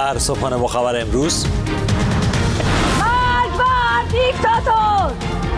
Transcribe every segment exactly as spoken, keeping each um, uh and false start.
در صبحانه با خبر امروز. مرگ بر دیکتاتور!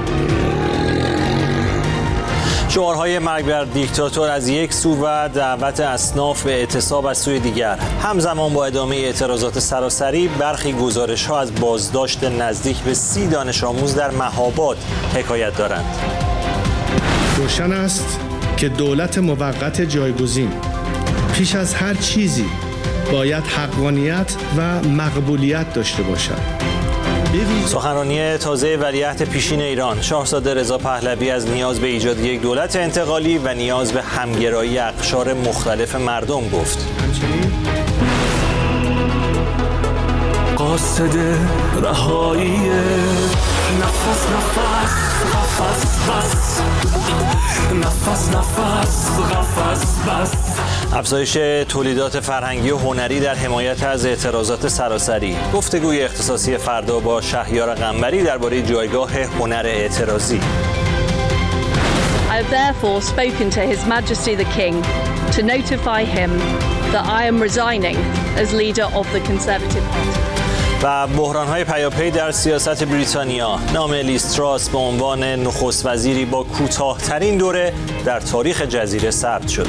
شعارهای مرگ بر دیکتاتور از یک سو و دعوت اصناف به اعتصاب از سوی دیگر. همزمان با ادامه اعتراضات سراسری، برخی گزارش‌ها از بازداشت نزدیک به سی دانش آموز در مهاباد حکایت دارند. روشن است که دولت موقت جایگزین پیش از هر چیزی باید حقانیت و مقبولیت داشته باشد. سخنرانی تازه ولیعهد پیشین ایران، شاهزاده رضا پهلوی از نیاز به ایجاد یک دولت انتقالی و نیاز به همگرایی اقشار مختلف مردم گفت. قاصد رهایی نفس نفس قفس بس نفس نفس قفس بس. افزایش تولیدات فرهنگی و هنری در حمایت از اعتراضات سراسری. گفتگوی اختصاصی فردا با شهریار قنبری درباره جایگاه هنر اعتراضی. I have therefore spoken to His Majesty the King to notify him that I am resigning as leader of the Conservative Party. و بحران‌های پیاپی در سیاست بریتانیا. نام لیز تراس به عنوان نخست وزیری با کوتاه‌ترین دوره در تاریخ جزیره ثبت شد.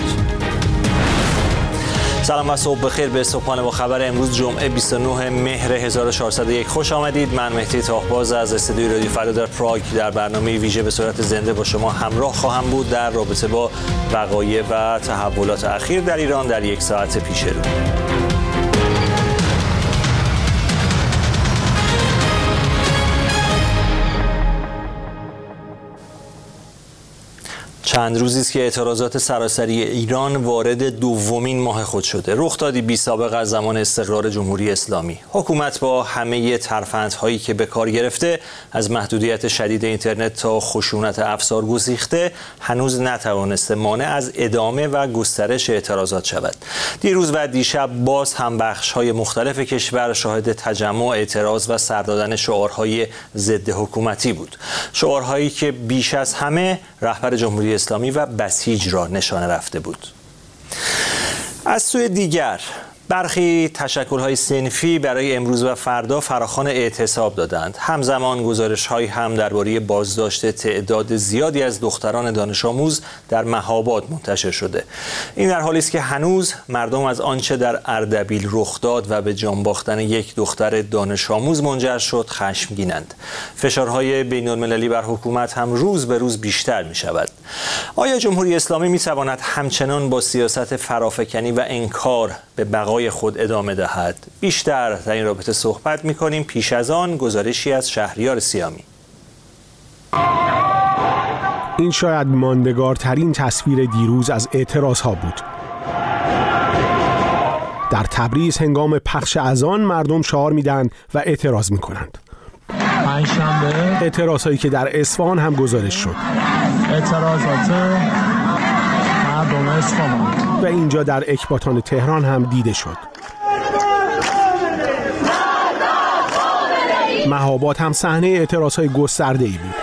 سلام و صبح بخیر به صبحانه با خبر امروز جمعه بیست و نه مهر هزار و چهارصد و یک خوش آمدید. من مهدی تاهباز از استودیوی رادیو فردا در پراگ در برنامه ویژه به صورت زنده با شما همراه خواهم بود در رابطه با وقایع و تحولات اخیر در ایران در یک ساعت پیش رو. چند روزی است که اعتراضات سراسری ایران وارد دومین ماه خود شده. رخدادی بی سابقه از زمان استقرار جمهوری اسلامی. حکومت با همه ترفندهایی که به کار گرفته، از محدودیت شدید اینترنت تا خشونت افسار گسیخته، هنوز نتوانسته مانع از ادامه و گسترش اعتراضات شود. دیروز و دیشب باز هم بخش‌های مختلف کشور شاهد تجمع، اعتراض و سر دادن شعارهای ضد حکومتی بود. شعارهایی که بیش از همه رهبر جمهوری اسلامی و بسیج را نشانه رفته بود. از سوی دیگر برخی تشکل‌های صنفی برای امروز و فردا فراخوان اعتصاب دادند. همزمان گزارش‌هایی هم درباره بازداشت تعداد زیادی از دختران دانش آموز در مهاباد منتشر شده. این در حالی است که هنوز مردم از آنچه در اردبیل رخ داد و به جان باختن یک دختر دانش آموز منجر شد خشمگینند. فشارهای بین‌المللی بر حکومت هم روز به روز بیشتر می‌شود. آیا جمهوری اسلامی می‌تواند همچنان با سیاست فرافکنی و انکار به بقای خود ادامه دهد؟ بیشتر در این رابطه صحبت می‌کنیم. پیش از آن گزارشی از شهریار سیامی. این شاید ماندگارترین تصویر دیروز از اعتراضها بود. در تبریز هنگام پخش اذان مردم شعار میدن و اعتراض میکنند. اعتراضهایی که در اصفهان هم گزارش شد. اعتراضات مردم اصفهان و اینجا در اکباتان تهران هم دیده شد. مهاباد هم صحنه اعتراضهای گسترده‌ای بود.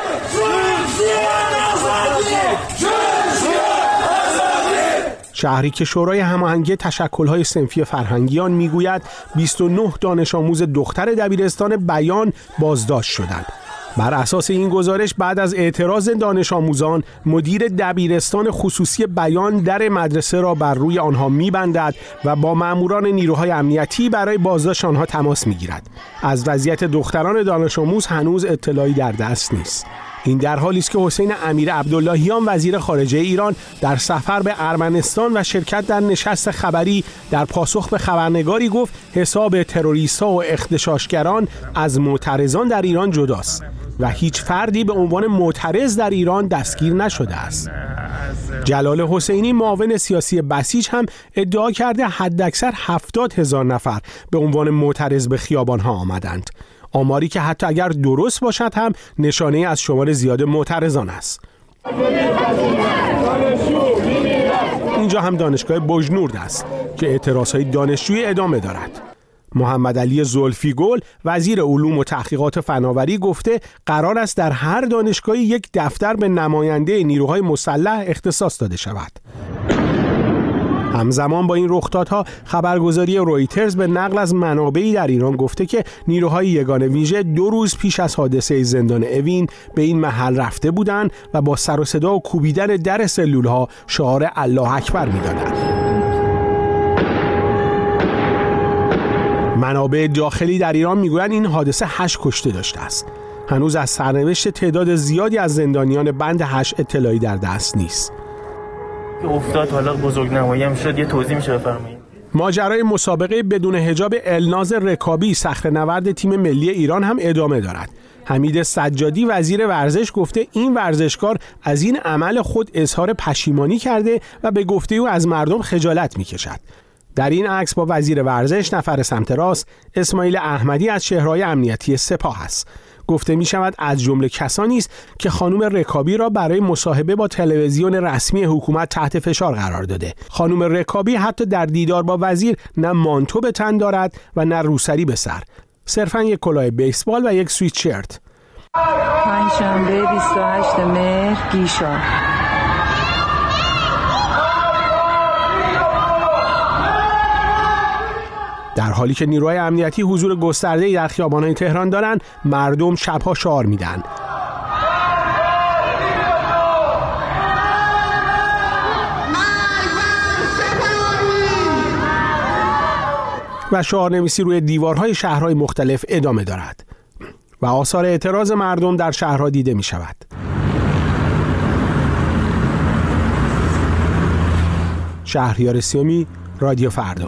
شهری که شورای هماهنگی تشکل‌های صنفی فرهنگیان میگوید بیست و نه دانش آموز دختر دبیرستان بیان بازداشت شدند. بر اساس این گزارش بعد از اعتراض دانش آموزان، مدیر دبیرستان خصوصی بیان در مدرسه را بر روی آنها می‌بندد و با ماموران نیروهای امنیتی برای بازداشت آنها تماس می‌گیرد. از وضعیت دختران دانش آموز هنوز اطلاعی در دست نیست. این در حالی است که حسین امیر عبداللهیان وزیر خارجه ایران در سفر به ارمنستان و شرکت در نشست خبری در پاسخ به خبرنگاری گفت حساب تروریست‌ها و اغتشاشگران از معترضان در ایران جداست و هیچ فردی به عنوان معترض در ایران دستگیر نشده است. جلال حسینی معاون سیاسی بسیج هم ادعا کرده حداکثر هفتاد هزار نفر به عنوان معترض به خیابان‌ها آمدند. آماری که حتی اگر درست باشد هم نشانه از شمار زیاد معترضان است. اینجا هم دانشگاه بوجنورد است که اعتراضهای دانشجویی ادامه دارد. محمد علی زلفی گل وزیر علوم و تحقیقات فناوری گفته قرار است در هر دانشگاهی یک دفتر به نماینده نیروهای مسلح اختصاص داده شود. همزمان با این رخدادها خبرگزاری رویترز به نقل از منابعی در ایران گفته که نیروهای یگان ویژه دو روز پیش از حادثه زندان اوین به این محل رفته بودند و با سر و صدا و کوبیدن در سلولها شعار الله اکبر می‌دادند. منابع داخلی در ایران میگویند این حادثه هشت کشته داشته است. هنوز از سرنوشت تعداد زیادی از زندانیان بند هشت اطلاعی در دست نیست. افتاد حالا بزرگنمایی هم شد، یه توضیح میشه بفرمایید؟ ماجرای مسابقه بدون حجاب الناز رکابی صخره‌نورد تیم ملی ایران هم ادامه دارد. حمید سجادی وزیر ورزش گفته این ورزشکار از این عمل خود اظهار پشیمانی کرده و به گفته او از مردم خجالت می‌کشد. در این عکس با وزیر ورزش نفر سمت راست اسماعیل احمدی از چهره‌های امنیتی سپاه است. گفته می شود از جمله کسانی است که خانم رکابی را برای مصاحبه با تلویزیون رسمی حکومت تحت فشار قرار داده. خانم رکابی حتی در دیدار با وزیر نه مانتو به تن دارد و نه روسری به سر. صرفاً یک کلاه بیسبال و یک سویتشرت. پنجشنبه بیست و هشتم مهر گیشا. در حالی که نیروهای امنیتی حضور گسترده‌ای در خیابان‌های تهران دارند، مردم شب‌ها شعار میدن. و شعارنویسی روی دیوارهای شهرهای مختلف ادامه دارد و آثار اعتراض مردم در شهرها دیده می شود. شهریار سیومی، رادیو فردا.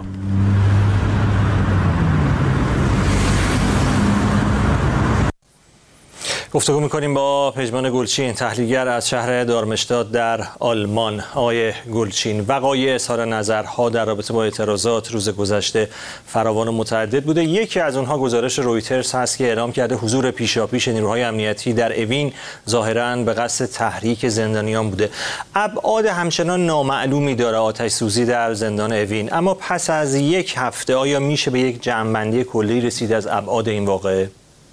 گفتگو می‌کنیم با پژمان گلچین، تحلیلگر از شهر دارمشتاد در آلمان. آقای گلچین، وقایع اظهار نظرها در رابطه با اعتراضات روز گذشته فراوان و متعدد بوده. یکی از اونها گزارش رویترز هست که اعلام کرده حضور پیشاپیش نیروهای امنیتی در اوین ظاهراً به قصد تحریک زندانیان بوده. ابعاد همچنان نامعلومی داره آتش سوزی در زندان اوین، اما پس از یک هفته آیا میشه به یک جمع‌بندی کلی رسید از ابعاد این واقعه؟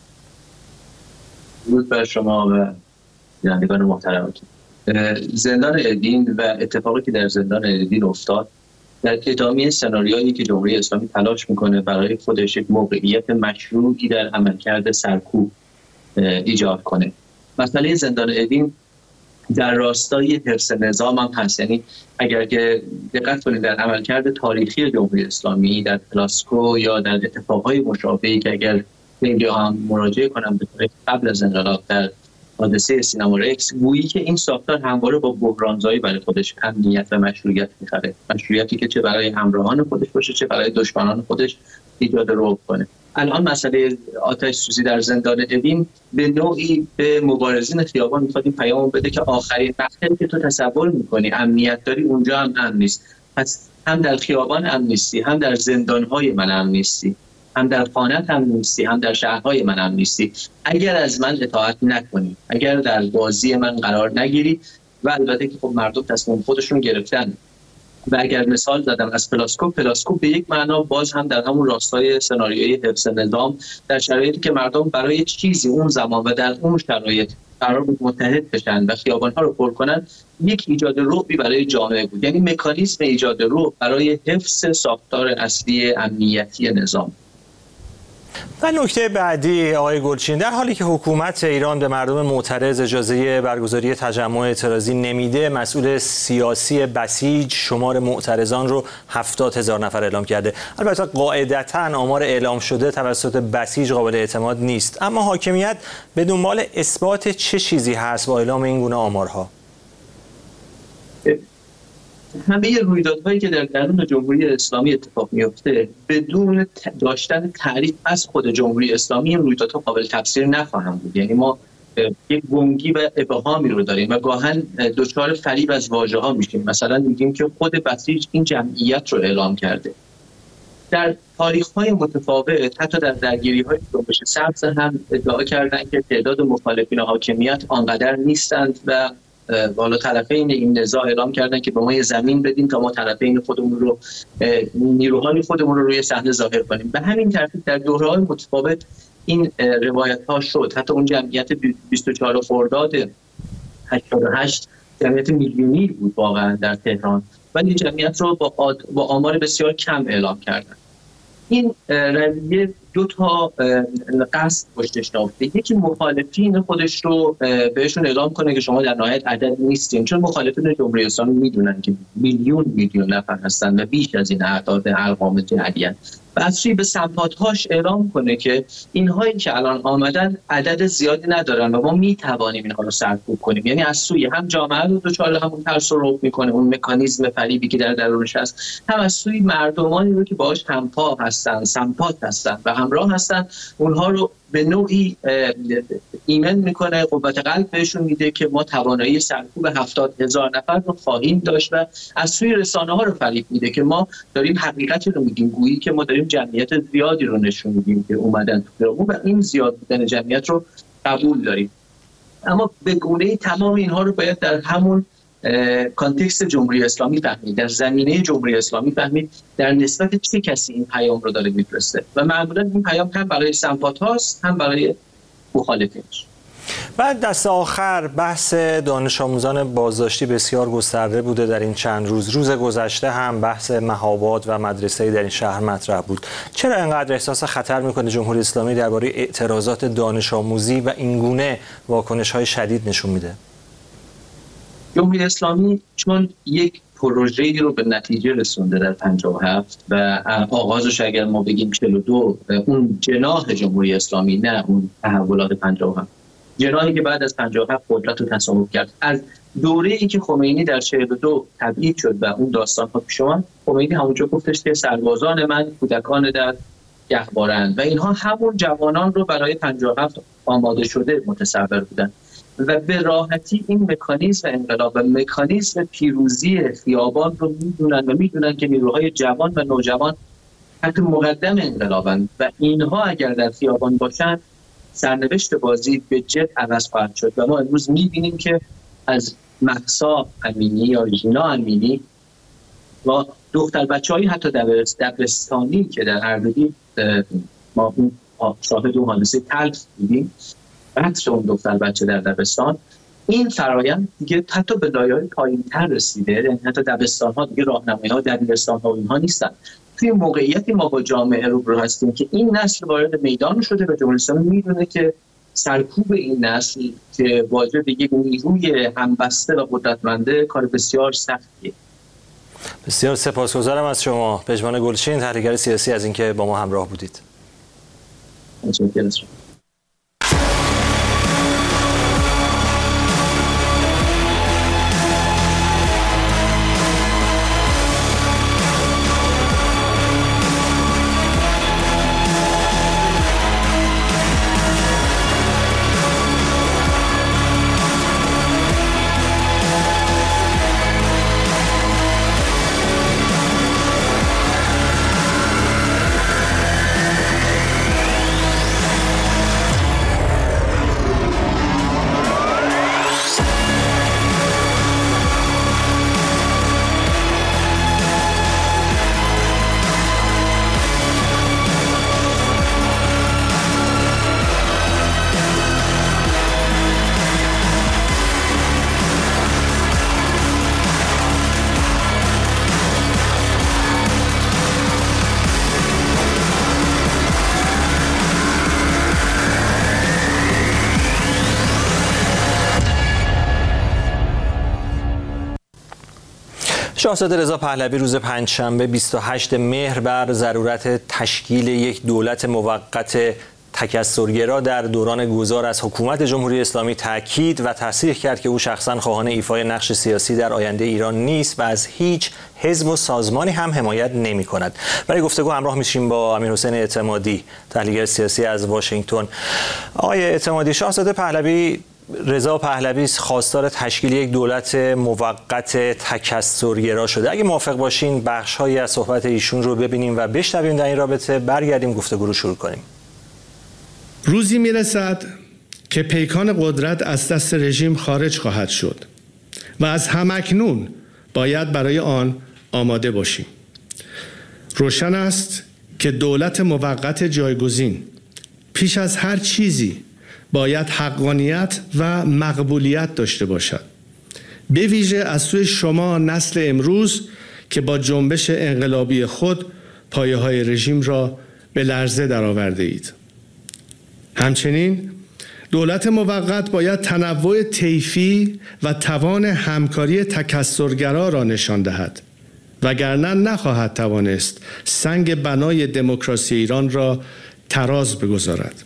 درود بر شما و بینندگان محترمتون. زندان اوین و اتفاقی که در زندان اوین افتاد در ادامه سناریویی که جمهوری اسلامی تلاش میکنه برای خودش یک موقعیت مشروعی در عملکرد سرکوب ایجاد کنه. مسئله زندان اوین در راستای حفظ نظام هم هست. یعنی اگر که دقت کنید در عملکرد تاریخی جمهوری اسلامی در پلاسکو یا در اتفاقهای مشابهی که اگر اینجا هم مراجعه کنم به تاریخ قبل از انقلاب در حادثه سینما رکس، گویی که این ساختار همواره با بحرانزایی برای خودش امنیت و مشروعیت می‌خره. مشروعیتی که چه برای همراهان خودش باشه چه برای دشمنان خودش ایجاد رعب کنه. الان مسئله آتش سوزی در زندان اوین به نوعی به مبارزین خیابان می‌خواد این پیام بده که آخرین مقطعی که تو تصور می‌کنی امنیت داری اونجا هم امن نیست. پس هم در خیابان امن نیستی، هم در زندان‌های من امن نیستی، هم در خانه‌ت هم نیستی، هم در شهرهای من هم نیستی. اگر از من اطاعت نکنی، اگر در بازی من قرار نگیری، و البته که خب مردم تصمیم خودشون گرفتن. و اگر مثال زدم از پلاسکو، پلاسکو به یک معنا باز هم در همون راستای سناریوی حفظ نظام در شرایطی که مردم برای چیزی اون زمان و در اون شرایط قرار بود متحد بشن و خیابان‌ها رو پر کنن، یک ایجاد رعبی برای جامعه بود. یعنی مکانیزم ایجاد رعب برای حفظ ساختار اصلی امنیتی نظام. و نکته بعدی آقای گلچین، در حالی که حکومت ایران به مردم معترض اجازه برگزاری تجمع اعتراضی نمیده، مسئول سیاسی بسیج شمار معترضان رو هفتاد هزار نفر اعلام کرده. البته قاعدتاً آمار اعلام شده توسط بسیج قابل اعتماد نیست، اما حاکمیت به دنبال اثبات چه چیزی هست با اعلام این گونه آمارها؟ همه رویدادهایی که در درون جمهوری اسلامی اتفاق میفته بدون داشتن تعریف از خود جمهوری اسلامی این رویدادها قابل تفسیر نخواهم بود. یعنی ما یک گنگی و ابهامی رو داریم و گاهن دچار فریب از واژه‌ها میشیم. مثلا میگیم که خود بسیج این جمعیت رو اعلام کرده. در تاریخ‌های متفاوت حتی در درگیری‌های جنبش سبز هم ادعا کردن که تعداد مخالفین حاکمیت آنقدر نیستند و بالا طرفین این نزاع اعلام کردن که به ما یه زمین بدین تا ما طرفین خودمون رو نیروهای خودمون رو روی صحنه ظاهر کنیم. به همین ترتیب در دوره‌های متفاوت این روایت‌ها شد. حتی اون جمعیت بیست و چهار خرداد هشتاد و هشت جمعیت میلیونی بود واقعا در تهران ولی جمعیت رو با, آد... با آمار بسیار کم اعلام کردن. این رویه دو تا قصد پشتش نهفته. یکی مخالفین خودش رو بهشون اعلام کنه که شما در نهایت عدد نیستین، چون مخالفین جمهوری اسلامی میدونن که میلیون میلیون نفر هستن و بیش از این اعداد ارقام جعلی‌اند. و از سوی به سمپات‌هاش اعلام کنه که اینهایی که الان آمدن عدد زیادی ندارن و ما میتوانیم اینها رو سرکوب کنیم. یعنی از سوی هم جامعه رو دچار همون ترس و رعب میکنه، اون مکانیزم فریبی که در درونش هست، هم از سوی مردمانی رو که باهاش همپا هستن، سمپات هستن و همراه هستن، اونها رو به نوعی ایمن میکنه، قوت قلب بهشون میده که ما توانایی سرکوب هفتاد هزار نفر رو خواهیم داشت و از سوی رسانه ها رو فریب میده که ما داریم حقیقتی رو میگیم، گویی که ما داریم جمعیت زیادی رو نشون میدیم که اومدن تو و این زیاد بودن جمعیت رو قبول داریم. اما به گونه‌ای تمام اینها رو باید در همون کانتکست جمهوری اسلامی فهمید، در زمینه جمهوری اسلامی فهمید در نسبت چه کسی این پیام رو داره میفرسته و معمولا این پیام هم برای سمپات هاست هم برای مخالفینش. بعد دست آخر بحث دانش آموزان بازداشتی بسیار گسترده بوده در این چند روز. روز گذشته هم بحث مهاباد و مدرسه‌ای در این شهر مطرح بود. چرا اینقدر احساس خطر میکنه جمهوری اسلامی درباره اعتراضات دانش آموزی و این گونه واکنش‌های شدید نشون میده؟ جمهوری اسلامی چون یک پروژه‌ای رو به نتیجه رسونده در پنجاه و هفت و آغازش اگر ما بگیم چهل و دو، اون جناح جمهوری اسلامی، نه اون تحولات پنجاه و هفت، جناحی که بعد از پنجاه و هفت قدرت رو تصاحب کرد. از دوره‌ای که خمینی در چهل و دو تبعید شد و اون داستان‌ها پیش اومد، خمینی همونجا گفتش که سربازان من کودکان در گهواره‌اند و اینها همون جوانان رو برای پنجاه و هفت آماده شده متصور بودن و به راحتی این مکانیزم انقلاب و مکانیزم پیروزی خیابان رو میدونن و میدونن که نیروهای جوان و نوجوان حتی مقدم انقلابند و اینها اگر در خیابان باشن سرنوشت بازی به جد عوض خواهد شد. و ما امروز میبینیم که از مهسا امینی یا ژینا امینی و دختر بچه‌های حتی دبستانی که در اردبیل ما شاهد اون حادثه تلخ بودیم، بچه اون دختر بچه در دبستان، این فرایند دیگه حتی به لایه‌های پایین‌تر رسیده، یعنی حتی دبستان‌ها دیگه راهنمایی‌ها دبیرستان‌ها و اینها نیستن. توی موقعیتی ما با جامعه روبرو هستیم که این نسل وارد میدان شده و جمهوری اسلامی میدونه که سرکوب این نسل که واجد یک نیروی همبسته و قدرتمنده کار بسیار سختیه. بسیار سپاسگزارم از شما پژمان گلچین، تحلیلگر سیاسی، از اینکه با ما همراه بودید. متشکرم. شاهزاده رضا پهلوی روز پنجشنبه بیست و هشتم مهر بر ضرورت تشکیل یک دولت موقت تکثرگرا در دوران گذار از حکومت جمهوری اسلامی تاکید و تصریح کرد که او شخصا خواهان ایفای نقش سیاسی در آینده ایران نیست و از هیچ حزب و سازمانی هم حمایت نمی کند. برای گفتگو همراه میشیم با امیرحسین اعتمادی، تحلیلگر سیاسی از واشنگتن. آقای اعتمادی، شاهزاده پهلوی رضا پهلوی خواستار تشکیل یک دولت موقت تکثرگرا شده. اگه موافق باشین بخش‌هایی از صحبت ایشون رو ببینیم و بشنویم، در این رابطه برگردیم گفتگو رو شروع کنیم. روزی میرسد که پیکان قدرت از دست رژیم خارج خواهد شد و از همکنون باید برای آن آماده باشیم. روشن است که دولت موقت جایگزین پیش از هر چیزی باید حقانیت و مقبولیت داشته باشد. به ویژه از سوی شما نسل امروز که با جنبش انقلابی خود پایه‌های رژیم را به لرزه درآورده اید. همچنین دولت موقت باید تنوع طیفی و توان همکاری تکثرگرا را نشان دهد، وگرنه نخواهد توانست سنگ بنای دموکراسی ایران را تراز بگذارد.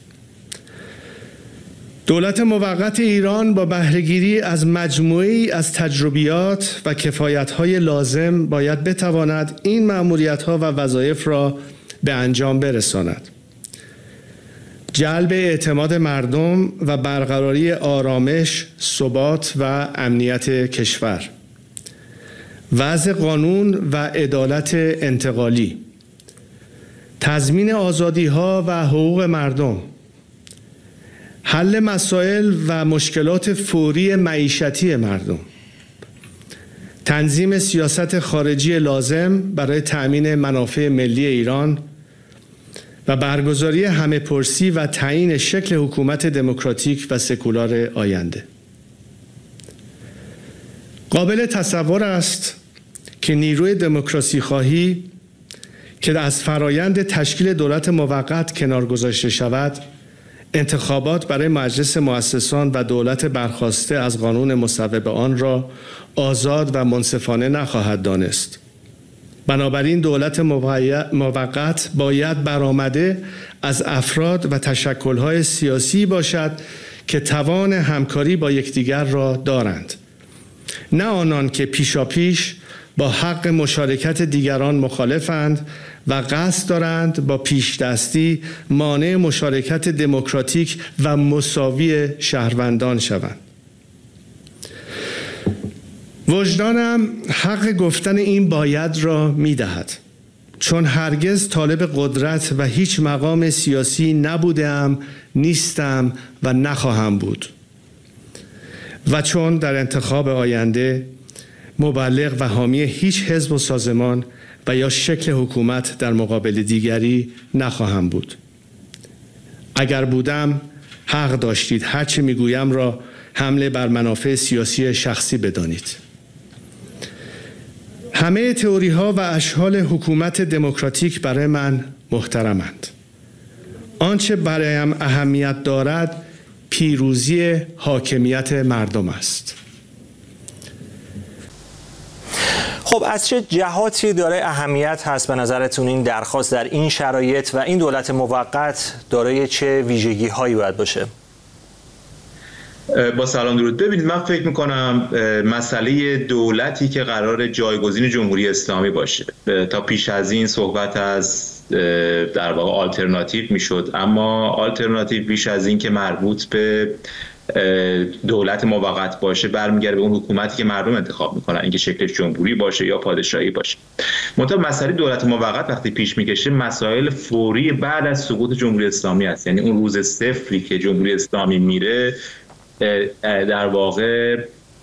دولت موقت ایران با بهره‌گیری از مجموعه‌ای از تجربیات و کفایت‌های لازم باید بتواند این مأموریت‌ها و وظایف را به انجام برساند. جلب اعتماد مردم و برقراری آرامش، ثبات و امنیت کشور، وضع قانون و عدالت انتقالی، تضمین آزادی‌ها و حقوق مردم، حل مسائل و مشکلات فوری معیشتی مردم، تنظیم سیاست خارجی لازم برای تأمین منافع ملی ایران و برگزاری همه‌پرسی و تعیین شکل حکومت دموکراتیک و سکولار آینده. قابل تصور است که نیروی دموکراسی خواهی که از فرایند تشکیل دولت موقت کنار گذاشته شود، انتخابات برای مجلس مؤسسان و دولت برخاسته از قانون مصوب آن را آزاد و منصفانه نخواهد دانست. بنابراین دولت موقت باید برآمده از افراد و تشکل‌های سیاسی باشد که توان همکاری با یکدیگر را دارند، نه آنان که پیشاپیش با حق مشارکت دیگران مخالفند و قصد دارند با پیشدستی مانع مشارکت دموکراتیک و مساوی شهروندان شوند. وجدانم حق گفتن این باید را می دهد، چون هرگز طالب قدرت و هیچ مقام سیاسی نبودم، نیستم و نخواهم بود، و چون در انتخاب آینده مبلغ و حامی هیچ حزب و سازمان و یا شکل حکومت در مقابل دیگری نخواهم بود. اگر بودم حق داشتید هرچه میگویم را حمله بر منافع سیاسی شخصی بدانید. همه تئوری ها و اشکال حکومت دموکراتیک برای من محترمند. آنچه برایم اهمیت دارد پیروزی حاکمیت مردم است. خب از چه جهاتی داره اهمیت هست به نظرتون این درخواست در این شرایط و این دولت موقت دارای چه ویژگی هایی باید باشه؟ با سلام درود. ببینید من فکر میکنم مسئله دولتی که قرار جایگزین جمهوری اسلامی باشه، تا پیش از این صحبت از در واقع آلترناتیو میشد، اما آلترناتیو بیش از این که مربوط به دولت موقت باشه برمیگرده به اون حکومتی که مردم انتخاب میکنن، اینکه شکل جمهوری باشه یا پادشاهی باشه. منتها مسئله دولت موقت وقتی پیش میکشه مسائل فوری بعد از سقوط جمهوری اسلامی است، یعنی اون روز صفری که جمهوری اسلامی میره در واقع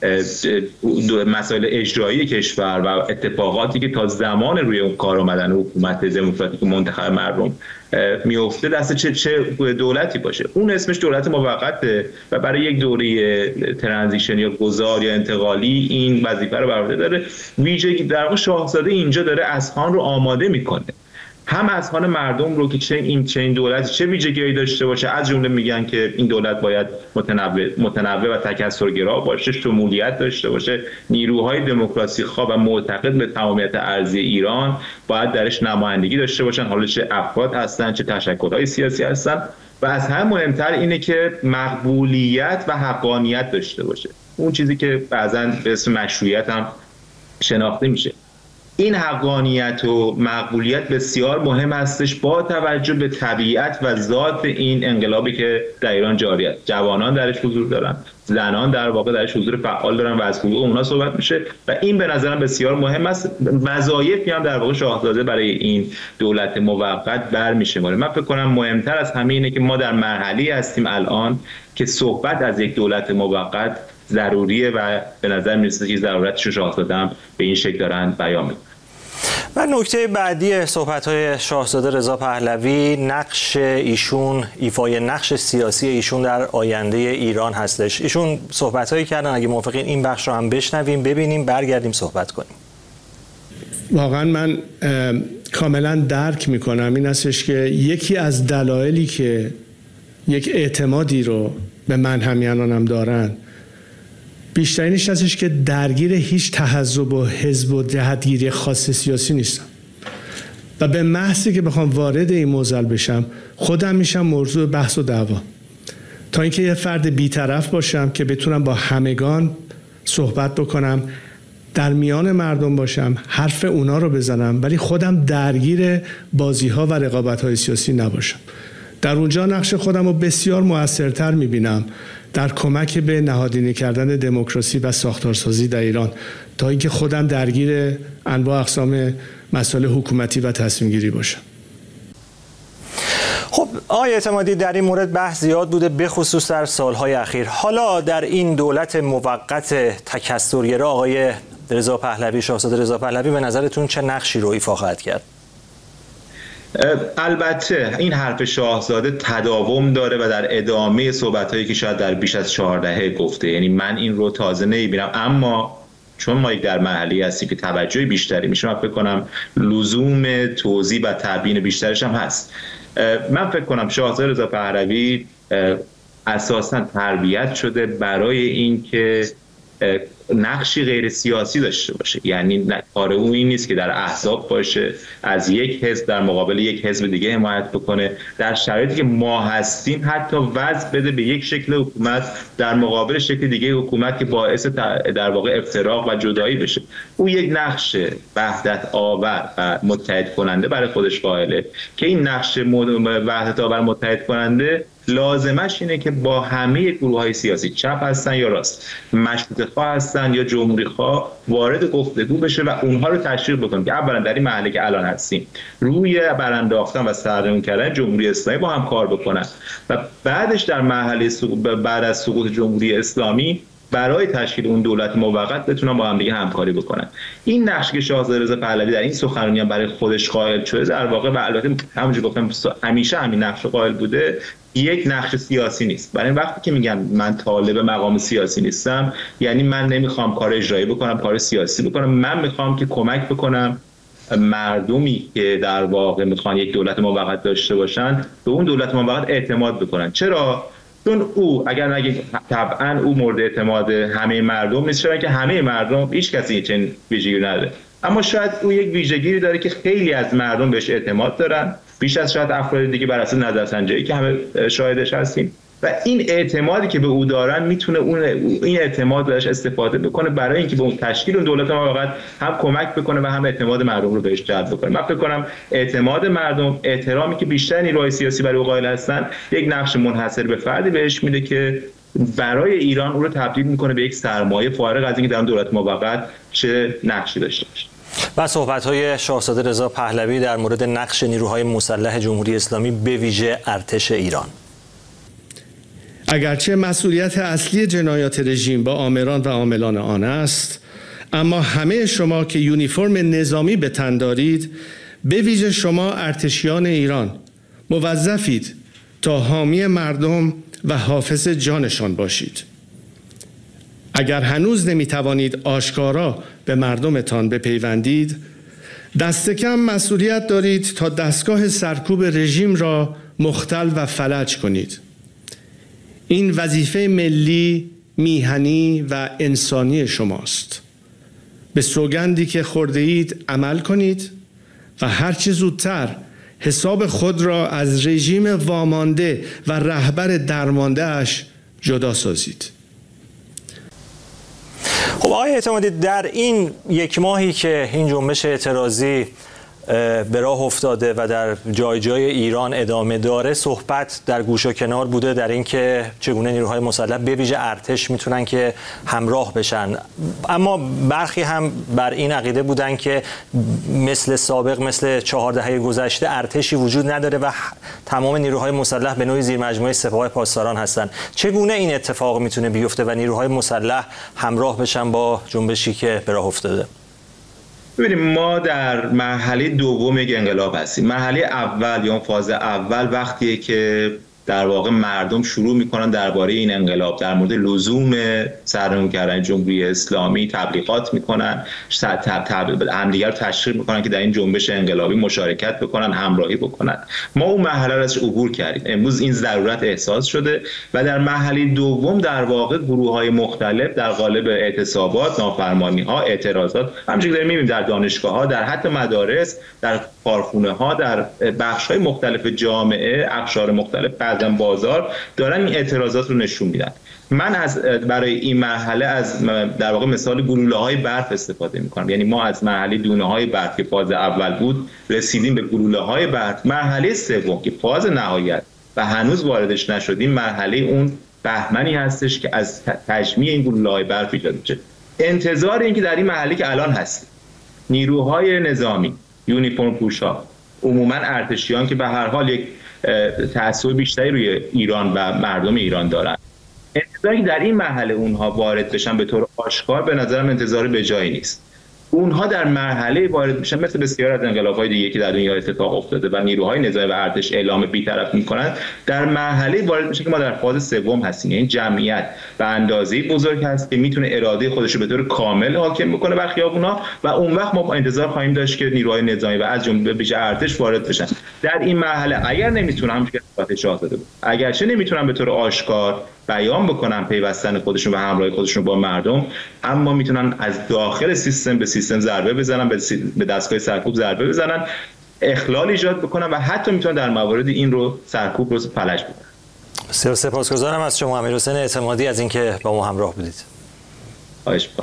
مسائل اجرایی کشور و اتفاقاتی که تا زمان روی اون کار آمدن حکومت دموکراتیک منتخب مردم میفته دست چه چه دولتی باشه. اون اسمش دولت موقته و برای یک دوره ترانزیشن یا گذار یا انتقالی این وظیفه رو بر عهده داره. ویژگی در واقع شاهزاده اینجا داره اذهان رو آماده میکنه، هم اذهان مردم رو که چه این چه این دولت چه ویژگی‌هایی داشته باشه. از جمله میگن که این دولت باید متنوع متنوع و تکثرگرا باشه، شمولیت داشته باشه، نیروهای دموکراسی خواه و معتقد به تمامیت ارضی ایران باید درش نمایندگی داشته باشن، حالا چه افراد هستن چه تشکل‌های سیاسی هستن، و از همه مهمتر اینه که مقبولیت و حقانیت داشته باشه، اون چیزی که بعضاً به اسم مشروعیت هم شناخته میشه. این حقانیت و مقبولیت بسیار مهم هستش با توجه به طبیعت و ذات این انقلابی که در ایران جاری است. جوانان درش حضور دارن، زنان در واقع درش حضور فعال دارن و از حقوق اونها صحبت میشه و این به نظرم بسیار مهم است. وظایفی هم در واقع شاهزاده برای این دولت موقت برمی‌شماره. من فکر کنم مهمتر از همه اینه که ما در مرحله هستیم الان که صحبت از یک دولت موقت ضروریه و به نظر میرسه که ضرورتش رو شاهزاده هم به این شکل دارن بیان میکنن. و نکته بعدی صحبت‌های شاهزاده رضا پهلوی نقش ایشون، ایفای نقش سیاسی ایشون در آینده ایران هستش. ایشون صحبت‌هایی کردن، اگه موافقین این بخش رو هم بشنویم، ببینیم، برگردیم صحبت کنیم. واقعا من کاملا درک میکنم این هستش که یکی از دلایلی که یک اعتمادی رو به من همیهنانم دارن بیشترینش هستش که درگیر هیچ تحزب و حزب و جهتگیری خاص سیاسی نیستم و به محضی که بخوام وارد این موضوع بشم خودم میشم موضوع بحث و دعوا تا اینکه یه فرد بی‌طرف باشم که بتونم با همگان صحبت بکنم، در میان مردم باشم، حرف اونا رو بزنم، ولی خودم درگیر بازی‌ها و رقابت‌های سیاسی نباشم. در اونجا نقش خودم رو بسیار موثرتر می‌بینم در کمک به نهادینه کردن دموکراسی و ساختارسازی در ایران تا اینکه خودم درگیر انواع اقسام مسائل حکومتی و تصمیم گیری باشم. خب آقای اعتمادی، در این مورد بحث زیاد بوده به خصوص در سالهای اخیر. حالا در این دولت موقت تکثرگرا آقای رضا پهلوی، شاهزاده رضا پهلوی، به نظرتون چه نقشی رو ایفا خواهد کرد؟ البته این حرف شاهزاده تداوم داره و در ادامه صحبت‌هایی که شاید در بیش از چهار دهه گفته، یعنی من این رو تازه نمی‌بینم، اما چون ما یک در مرحله هستیم که توجه بیشتری میشه، من فکر کنم لزوم توضیح و تبیین بیشترش هم هست. من فکر کنم شاهزاده رضا پهلوی اساساً تربیت شده برای اینکه نقشی غیر سیاسی داشته باشه، یعنی کار او این نیست که در احزاب باشه، از یک حزب در مقابل یک حزب دیگه حمایت بکنه، در شرایطی که ما هستیم حتی وضع بده به یک شکل حکومت در مقابل شکل دیگه حکومت که باعث در واقع افتراق و جدایی بشه. او یک نقش وحدت آور و متحد کننده برای خودش قائله که این نقش وحدت آور متحد کننده لازمش اینه که با همه گروه‌های سیاسی، چپ هستن یا راست، مشروطه‌خواه هستن یا جمهوری‌خواه، وارد گفتگو بشه و اونها رو تشویق بکنه که اولا در این مرحله که الان هستیم روی برانداختن و سرنگون کردن جمهوری اسلامی با هم کار بکنن و بعدش در مرحله بعد از سقوط جمهوری اسلامی برای تشکیل اون دولت موقت بتونن با هم دیگه همکاری بکنن. این نقشی که شاهزاده رضا پهلوی در این سخنرانی برای خودش قائل شده در واقع، و البته همونجوری گفتم همیشه همین نقش قائل بوده، یک نقش سیاسی نیست. برای وقتی که میگم من طالب مقام سیاسی نیستم، یعنی من نمیخوام کار اجرایی بکنم، کار سیاسی بکنم، من میخوام که کمک بکنم مردمی که در واقع میخوان یک دولت موقت داشته باشن به اون دولت موقت اعتماد بکنن. چرا؟ چون او اگر نگه طبعا او مورد اعتماد همه مردم نیست، چرا که همه مردم هیچ کسی چنین ویژگی نداره، اما شاید او یک ویژگی داره که خیلی از مردم بهش اعتماد دارن، بیش از شاید افراد دیگه بر اساس نظرسنجی که همه شاهدش هستیم، و این اعتمادی که به او دارن میتونه اون این اعتماد بهش استفاده بکنه برای اینکه به اون تشکیل اون دولت موقت هم کمک بکنه و هم اعتماد مردم رو بهش جلب بکنه. من فکر کنم اعتماد مردم، احترامی که بیشتر نیروهای سیاسی برای او قائل هستن، یک نقش منحصر به فردی بهش میده که برای ایران اون رو تبدیل میکنه به یک سرمایه، فارغ از اینکه در اون دولت موقت چه نقشی داشته باشه. و صحبت‌های شاهزاده رضا پهلوی در مورد نقش نیروهای مسلح جمهوری اسلامی به ویژه ارتش ایران. اگرچه مسئولیت اصلی جنایات رژیم با آمران و عاملان آن است، اما همه شما که یونیفرم نظامی به تن دارید، به ویژه شما ارتشیان ایران، موظفید تا حامی مردم و حافظ جانشان باشید. اگر هنوز نمیتوانید آشکارا به مردمتان بپیوندید، دست کم مسئولیت دارید تا دستگاه سرکوب رژیم را مختل و فلج کنید. این وظیفه ملی، میهنی و انسانی شماست. به سوگندی که خورده اید عمل کنید و هرچه زودتر حساب خود را از رژیم وامانده و رهبر درمانده اش جدا سازید. خب آقای اعتمادی، در این یک ماهی که این جنبش اعتراضی به راه افتاده و در جای جای ایران ادامه داره، صحبت در گوش و کنار بوده در اینکه چگونه نیروهای مسلح به ویژه ارتش میتونن که همراه بشن، اما برخی هم بر این عقیده بودن که مثل سابق، مثل چهار دهه گذشته ارتشی وجود نداره و تمام نیروهای مسلح به نوعی زیر مجموعه سپاه پاسداران هستن. چگونه این اتفاق میتونه بیفته و نیروهای مسلح همراه بشن با جنبشی که به راه افتاده؟ ببینیم، ما در مرحله دوم یک انقلاب هستیم. مرحله اول یا فاز اول وقتیه که در واقع مردم شروع میکنن درباره این انقلاب در مورد لزوم سرنگون کردن جمهوری اسلامی تبلیغات میکنن، همدیگر رو تشویق میکنن که در این جنبش انقلابی مشارکت بکنن، همراهی بکنن. ما اون مرحله رو ازش عبور کردیم. امروز این ضرورت احساس شده و در مرحله دوم در واقع گروه‌های مختلف در قالب اعتصابات، نافرمانی‌ها، اعتراضات، همونجوری که می‌بینیم در دانشگاه‌ها، در حتی مدارس، در کارخونه‌ها، در بخش‌های مختلف جامعه، اقشار مختلف، بعضا بازار دارن این اعتراضات رو نشون میدن. من از برای این مرحله از در واقع مثال گلوله‌های برف استفاده می‌کنم. یعنی ما از مرحله دونه‌های برف که فاز اول بود رسیدیم به گلوله‌های برف. مرحله سوم که فاز نهایت و هنوز واردش نشدیم، مرحله اون بهمنی هستش که از تجمیع این گلوله‌های برف ایجاد میشه. انتظار این که در این مرحله که الان هستیم نیروهای نظامی، یونیفرم پوشا، عموما ارتشیان که به هر حال یک تأثیر بیشتری روی ایران و مردم ایران دارن، انتظاری که در این مرحله اونها وارد بشن به طور آشکار به نظرم انتظار به جایی نیست. اونها در مرحله وارد میشن مثل بسیار از انقلاب‌های دیگه که در دنیا اتفاق افتاده و نیروهای نظامی و ارتش اعلام بی‌طرف میکنن، در مرحله وارد میشن که ما در فاز سوم هستیم. یعنی جمعیت به اندازه بزرگ هست که میتونه اراده خودش رو به طور کامل حاکم بکنه بر خیابونا و اون وقت ما انتظار خواهیم داشت که نیروهای نظامی و از جمله ویژه ارتش وارد بشن. در این مرحله اگر نمیتونن، همونجوری که شاه داده بود، اگرچه نمیتونن به طور آشکار بیان بکنن پیوستن خودشون و همراهی خودشون با مردم، اما میتونن از داخل سیستم به سیستم ضربه بزنن، به دستگاه سرکوب ضربه بزنن، اخلال ایجاد بکنن و حتی میتونن در موارد این رو سرکوب رو فلج بکنن. بسیار سپاسگزارم از شما امیرحسین اعتمادی از اینکه با ما همراه بودید. خواهش می‌کنم.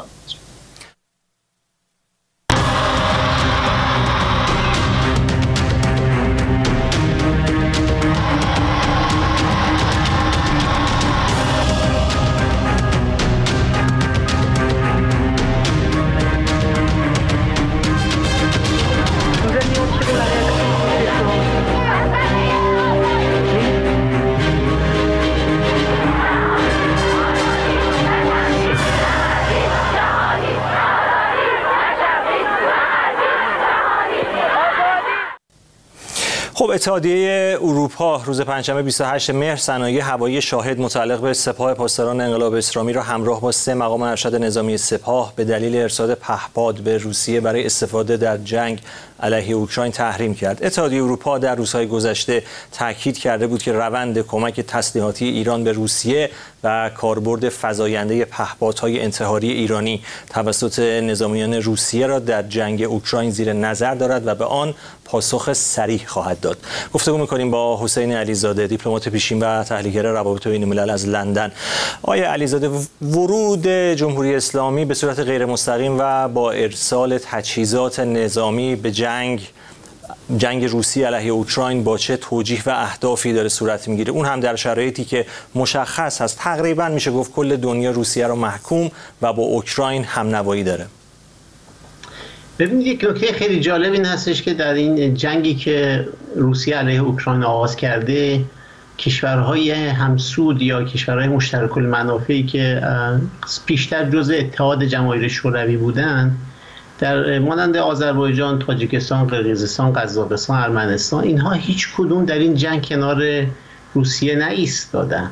خب اتحادیه اروپا روز پنجشنبه بیست و هشتم مهر صنایع هوایی شاهد متعلق به سپاه پاسداران انقلاب اسلامی را همراه با سه مقام ارشد نظامی سپاه به دلیل ارسال پهپاد به روسیه برای استفاده در جنگ علیه اوکراین تحریم کرد. اتحادیه اروپا در روزهای گذشته تاکید کرده بود که روند کمک تسلیحاتی ایران به روسیه و کاربرد فزاینده پهپادهای انتحاری ایرانی توسط نظامیان روسیه را در جنگ اوکراین زیر نظر دارد و به آن پاسخ صریح خواهد داد. گفتگو می‌کنیم با حسین علیزاده، دیپلمات پیشین و تحلیلگر روابط بین‌الملل از لندن. آقای علیزاده، ورود جمهوری اسلامی به صورت غیر مستقیم و با ارسال تجهیزات نظامی به جنگ جنگ روسیه علیه اوکراین با چه توجیه و اهدافی داره صورت میگیره، اون هم در شرایطی که مشخص هست تقریبا میشه گفت کل دنیا روسیه رو محکوم و با اوکراین همنوایی داره؟ ببینید، یک نکته خیلی جالب این هستش که در این جنگی که روسیه علیه اوکراین آغاز کرده، کشورهای همسود یا کشورهای مشترک المنافعی که پیشتر جزء اتحاد جماهیر شوروی بودند، در مانند آذربایجان، تاجیکستان، قرقیزستان، قزاقستان، ارمنستان، اینها هیچ کدوم در این جنگ کنار روسیه نایستادند.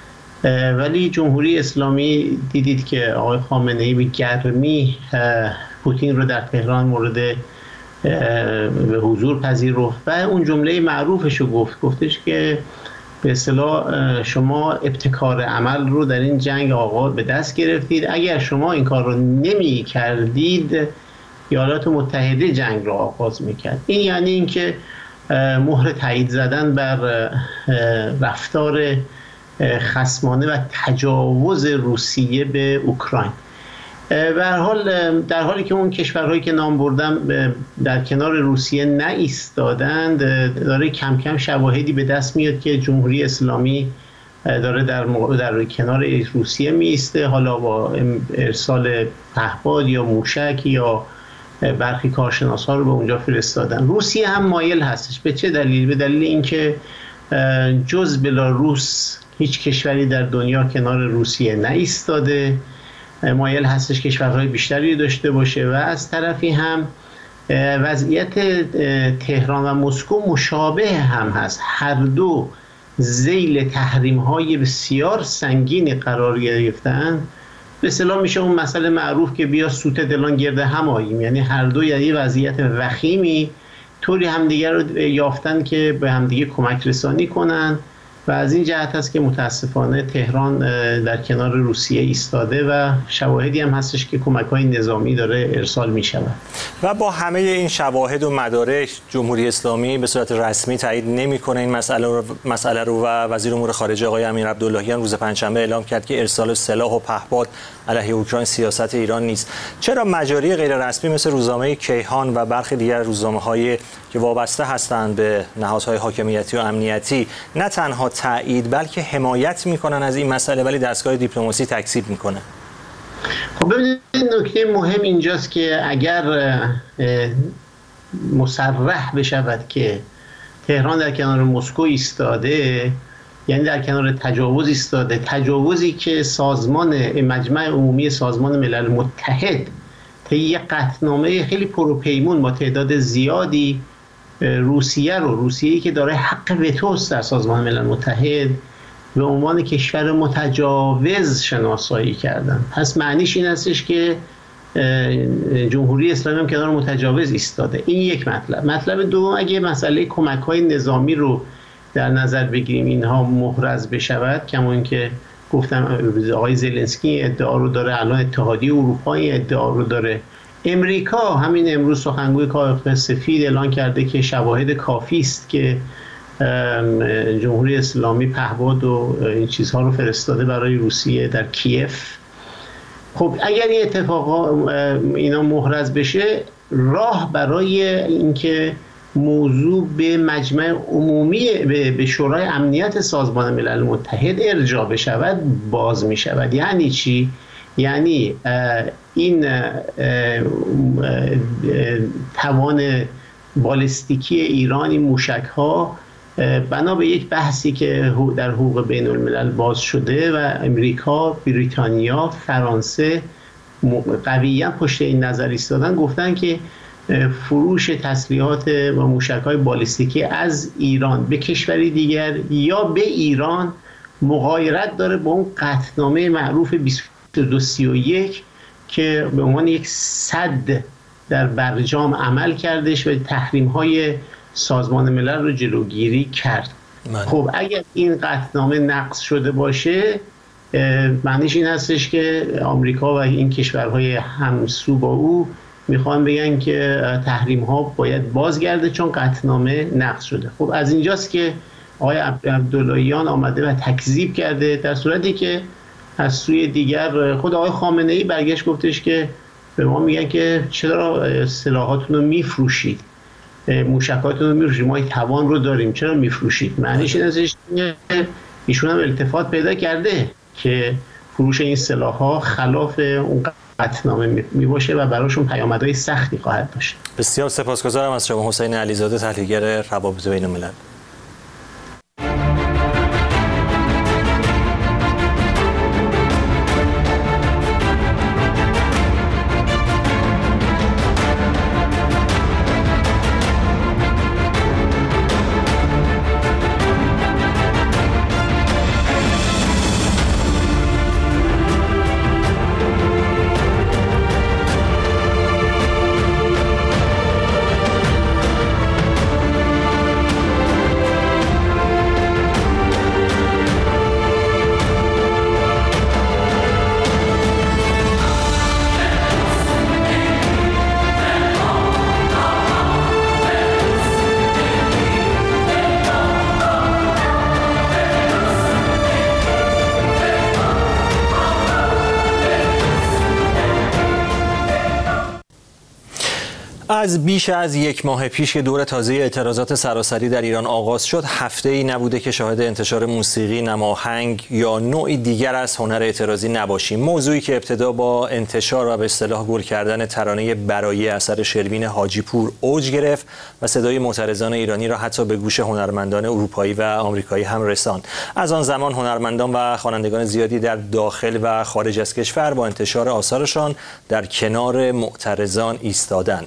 ولی جمهوری اسلامی دیدید که آقای خامنه‌ای به گرمی پوتین رو در تهران مورد به حضور پذیرفت و اون جمله معروفش رو گفت گفتش که به اصطلاح شما ابتکار عمل رو در این جنگ آغاز به دست گرفتید، اگر شما این کار رو نمی کردید ایالات متحده جنگ رو آغاز میکرد. این یعنی اینکه مهر تایید زدن بر رفتار خصمانه و تجاوز روسیه به اوکراین. به هر حال در حالی که اون کشورهایی که نام بردم در کنار روسیه نایستادند، داره کم کم شواهدی به دست میاد که جمهوری اسلامی داره در, در کنار روسیه میسته، حالا با ارسال پهپاد یا موشک یا برخی کارشناس ها رو به اونجا فرستادن. روسیه هم مایل هستش. به چه دلیل؟ به دلیل اینکه جز بلاروس هیچ کشوری در دنیا کنار روسیه نایستاده، مایل هستش کشورهای بیشتری داشته باشه و از طرفی هم وضعیت تهران و مسکو مشابه هم هست. هر دو ذیل تحریم‌های بسیار سنگینی قرار گرفتن، به اصطلاح میشه اون مسئله معروف که بیا سوت دلان گرده هم آییم، یعنی هر دو یعنی وضعیت وخیمی طوری همدیگر رو یافتن که به همدیگه کمک رسانی کنن و از این جهت هست که متاسفانه تهران در کنار روسیه ایستاده و شواهدی هم هستش که کمک‌های نظامی داره ارسال می‌شود. و با همه این شواهد و مدارک جمهوری اسلامی به صورت رسمی تایید نمی‌کنه این مسئله رو مسئله رو و وزیر امور خارجه آقای امیر عبداللهیان روز پنجشنبه اعلام کرد که ارسال سلاح و پهپاد علیه اوکراین سیاست ایران نیست. چرا مجاری غیر رسمی مثل روزنامه کیهان و برخی دیگر روزنامه‌های که وابسته هستند به نهادهای حاکمیتی و امنیتی نه تنها تایید بلکه حمایت میکنن از این مسئله ولی دستگاه دیپلماسی تکذیب میکنه؟ خب ببینید نکته مهم اینجاست که اگر مصرح بشود که تهران در کنار مسکو ایستاده، یعنی در کنار تجاوز ایستاده، تجاوزی که سازمان مجمع عمومی سازمان ملل متحد طی یک قطعنامه خیلی پروپیمون با تعداد زیادی روسیه رو روسیه‌ای که داره حق وتوست در سازمان ملل متحد به عنوان کشور متجاوز شناسایی کردن. پس معنیش این هستش که جمهوری اسلامی هم کنار متجاوز ایستاده. این یک مطلب. مطلب دوم، اگه مسئله کمک‌های نظامی رو در نظر بگیریم اینها محرز بشود، کما اینکه گفتم آقای زلنسکی ادعا رو داره، الان اتحادیه اروپا ادعا رو داره، امریکا همین امروز سخنگوی کاخ سفید اعلان کرده که شواهد کافی است که جمهوری اسلامی پهپاد و این چیزها رو فرستاده برای روسیه در کیف. خب اگر این اتفاقا اینا محرز بشه، راه برای اینکه موضوع به مجمع عمومی به شورای امنیت سازمان ملل متحد ارجاع بشود باز می شود. یعنی چی؟ یعنی این توان بالستیکی ایران، این موشک ها بنا به یک بحثی که در حقوق بین الملل باز شده و امریکا، بریتانیا، فرانسه قویاً پشت این نظر ایستادن، گفتن که فروش تسلیحات و موشک‌های بالستیکی از ایران به کشوری دیگر یا به ایران مغایرت داره با اون قطعنامه معروف بیست و دو سی و یک که به عنوان یک سد در برجام عمل کردش و تحریم‌های سازمان ملل رو جلوگیری کرد. من. خب اگر این قطعنامه نقض شده باشه، معنیش این هستش که آمریکا و این کشورهای همسو با او میخوان بگن که تحریم ها باید بازگرده چون قطعنامه نقض شده. خب از اینجاست که آقای عبداللهیان آمده و تکذیب کرده، در صورتی که از سوی دیگر خود آقای خامنه ای برگشت گفتش که به ما میگن که چرا سلاحاتون رو میفروشید، موشکاتون رو میفروشید، ما توان رو داریم، چرا میفروشید؟ معنیش این هستش که ایشون هم التفات پیدا کرده که فروش این سلاح‌ها خلاف اون قطعنامه میباشه و براشون پیامدهای سختی خواهد داشت. بسیار سپاسگزارم از شما حسین علیزاده، تحلیلگر روابط بین الملل. از بیش از یک ماه پیش که دور تازه اعتراضات سراسری در ایران آغاز شد، هفته‌ای نبوده که شاهد انتشار موسیقی، نماهنگ یا نوعی دیگر از هنر اعتراضی نباشیم. موضوعی که ابتدا با انتشار و به اصطلاح گل کردن ترانه برایی اثر شروین حاجی پور اوج گرفت و صدای معترضان ایرانی را حتی به گوش هنرمندان اروپایی و آمریکایی هم رساند. از آن زمان هنرمندان و خوانندگان زیادی در داخل و خارج از کشور با انتشار آثارشان در کنار معترضان ایستادند. موضوع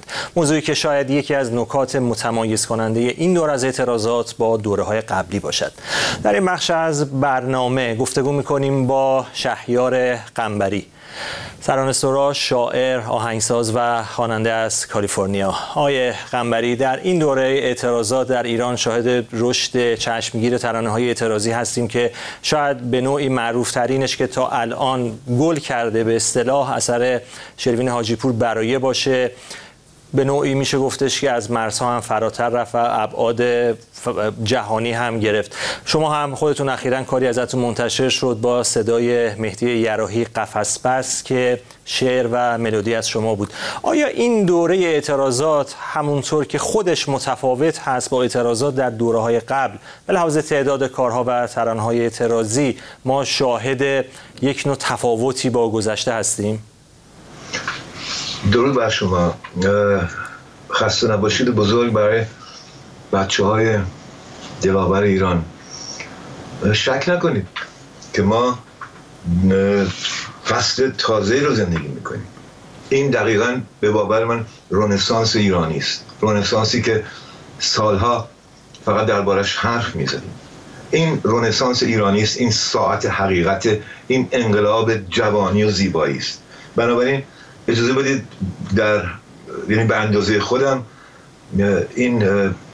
موضوعی که شاید یکی از نکات متمایز کننده این دور از اعتراضات با دوره‌های قبلی باشد. در این بخش از برنامه گفتگو می‌کنیم با شهریار قنبری، ترانه‌سرا، شاعر، آهنگساز و خواننده از کالیفرنیا. آقای قنبری، در این دوره اعتراضات در ایران شاهد رشد چشمگیر ترانه‌های اعتراضی هستیم که شاید به نوعی معروف‌ترینش که تا الان گل کرده به اصطلاح اثر شروین حاجی پور برایه باشه. به نوعی میشه گفتش که از مرزها هم فراتر رفت و ابعاد جهانی هم گرفت. شما هم خودتون اخیراً کاری ازتون منتشر شد با صدای مهدی یراحی، قفس بس، که شعر و ملودی از شما بود. آیا این دوره اعتراضات همونطور که خودش متفاوت هست با اعتراضات در دوره‌های قبل به لحاظ تعداد کارها و ترانه‌های اعتراضی ما شاهد یک نوع تفاوتی با گذشته هستیم؟ درود بر شما. خسته نباشید بزرگ برای بچه های دلاور ایران. شک نکنید که ما فصل تازه رو زندگی میکنیم. این دقیقاً به باور من رنسانس ایرانی است، رنسانسی که سالها فقط دربارش حرف میزدیم. این رنسانس ایرانی است، این ساعت حقیقت، این انقلاب جوانی و زیبایی است. بنابراین اجازه بدید در یعنی به اندازه خودم این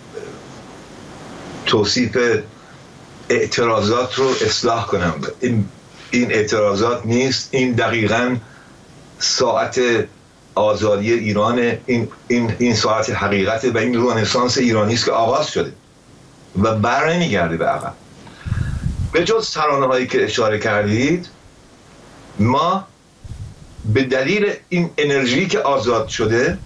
توصیف اعتراضات رو اصلاح کنم. این این اعتراضات نیست، این دقیقاً ساعت آزادی ایران، این این این ساعت حقیقت و این رنسانس ایرانی است که آغاز شده و بر نمیگرده به عقب. به جز ترانه‌هایی که اشاره کردید، ما به دلیل این انرژی که آزاد شده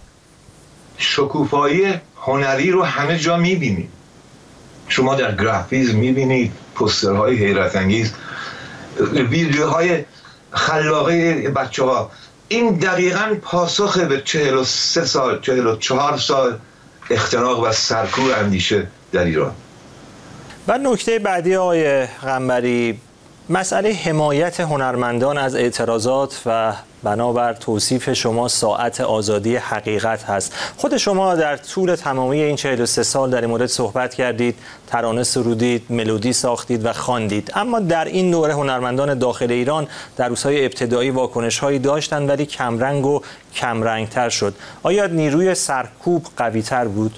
شکوفایی هنری رو همه جا میبینید. شما در گرافیسم میبینید پوسترهای حیرت انگیز، ویدیوهای خلاقه بچه ها. این دقیقاً پاسخ به چهل و سه سال چهل و چهار سال اختراق و سرکوب اندیشه در ایران. و نکته بعدی آقای قنبری، مسئله حمایت هنرمندان از اعتراضات و بنابر توصیف شما ساعت آزادی حقیقت هست. خود شما در طول تمامی این چهل و سه سال در این مورد صحبت کردید، ترانه سرودید، ملودی ساختید و خواندید. اما در این دوره هنرمندان داخل ایران در روزهای ابتدایی واکنش‌هایی داشتند ولی کمرنگ و کمرنگتر شد. آیا نیروی سرکوب قوی‌تر بود؟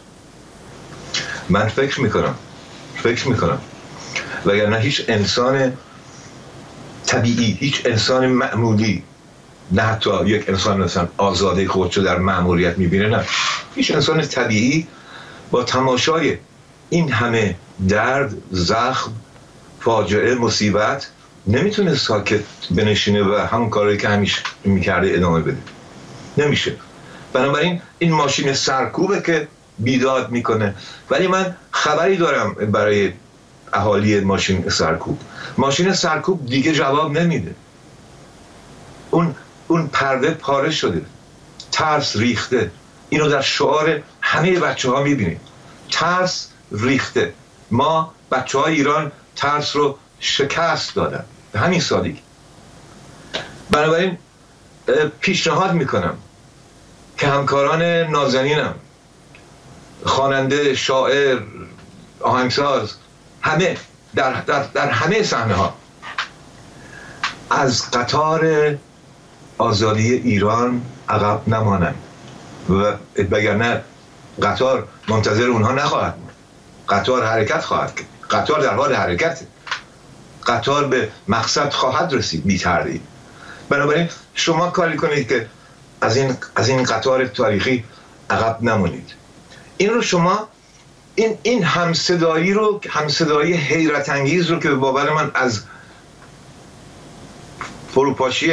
من فکر میکنم فکر میکنم وگرنه هیچ انسان طبیعی، هیچ انسان معمولی، نه حتی یک انسان مثلا آزاده خودشو در مأموریت میبینه، نه، هیچ انسان طبیعی با تماشای این همه درد، زخم، فاجعه، مصیبت نمیتونه ساکت بنشینه و همون کاری که همیشه میکرده ادامه بده. نمیشه. بنابراین این ماشین سرکوبه که بیداد میکنه. ولی من خبری دارم برای اهالی ماشین سرکوب. ماشین سرکوب دیگه جواب نمیده. اون اون پرده پاره شده، ترس ریخته. اینو در شعار همه بچه ها میبینید. ترس ریخته. ما بچه های ایران ترس رو شکست دادن به همین سادگی. بنابراین پیشنهاد میکنم که همکاران نازنینم، خواننده، شاعر، آهنگساز، همه در, در, در همه صحنه ها از قطار آزادی ایران عقب نمانند و وگرنه قطار منتظر اونها نخواهد بود. قطار حرکت خواهد کرد. قطار در حال حرکت، قطار به مقصد خواهد رسید بی تردید. بنابراین شما کاری کنید که از این از این قطار تاریخی عقب نمونید. این رو شما این این همصدایی رو همصدایی حیرت انگیز رو که به باور من از فروپاشی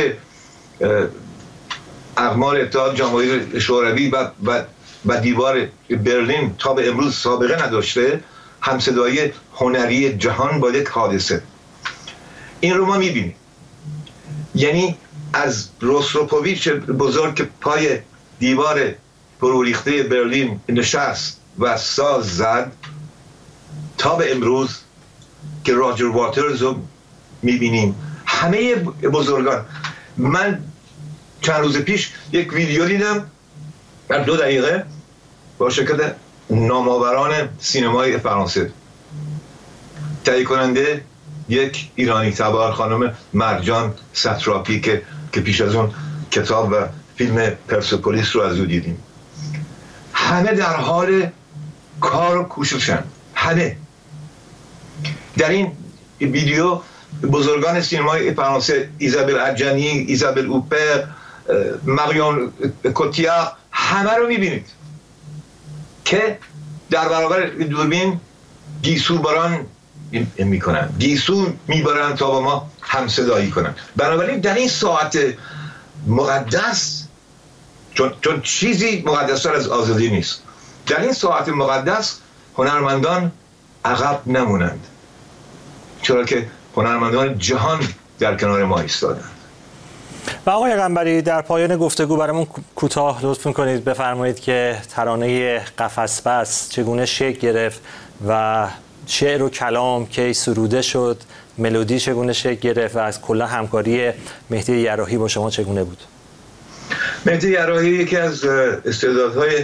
اقمار اتحاد جماهیر شوروی و و و دیوار برلین تا به امروز سابقه نداشته، همصدایی هنری جهان با یک حادثه، این رو ما میبینیم. یعنی از روستروپوویچ بزرگ که پای دیوار فروریخته برلین نشست و ساز زد تا به امروز که راجر واترز رو میبینیم، همه بزرگان. من چند روز پیش یک ویدیو دیدم در دو دقیقه با شرکت نامآوران سینمای فرانسه. تهیه کننده یک ایرانی تبار خانم مرجان ستراپی که که پیش از اون کتاب و فیلم پرسپولیس رو از او دیدیم. همه در حال کار و کوششن. همه در این ویدیو بزرگان سینمای فرانسه، ایزابل ادجانی، ایزابل اوپر، ماریون کوتیار، همه رو میبینید که در برابر دوربین گیسو باران میکنن، گیسو میبارن تا با ما همصدایی کنن. بنابراین در این ساعت مقدس، چون, چون چیزی مقدس‌تر از آزادی نیست، در این ساعت مقدس هنرمندان عقب نمونند، چرا که هنرمندان جهان در کنار ما ایستادند. و آقای قنبری در پایان گفتگو برامون کوتاه لطف می‌کنید بفرمایید که ترانه قفس بس چگونه شکل گرفت و شعر و کلام کی سروده شد، ملودی چگونه شکل گرفت و از کلا همکاری مهدی یراحی با شما چگونه بود؟ مهدی یراحی یکی از استعدادهای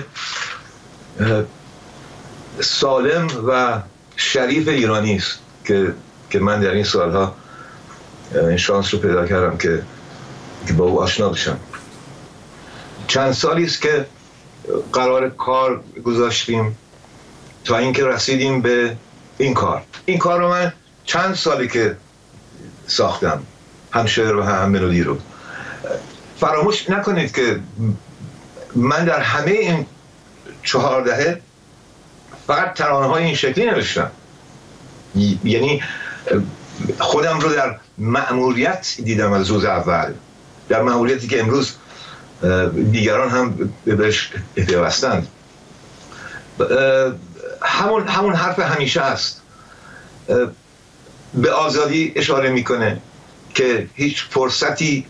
سالم و شریف ایرانی است که که من در این سالها این شانس رو پیدا کردم که که با او آشنا بشم. چند سالی است که قرار کار گذاشتیم تا اینکه رسیدیم به این کار. این کار رو من چند سالی که ساختم، هم شعر و هم ملودی رو. فراموش نکنید که من در همه این چهار دهه فقط ترانه های این شکلی نوشتم. یعنی خودم رو در مأموریت دیدم از روز اول، در مأموریتی که امروز دیگران هم بهش پیوستند. همون همون حرف همیشه است، به آزادی اشاره میکنه که هیچ فرصتی،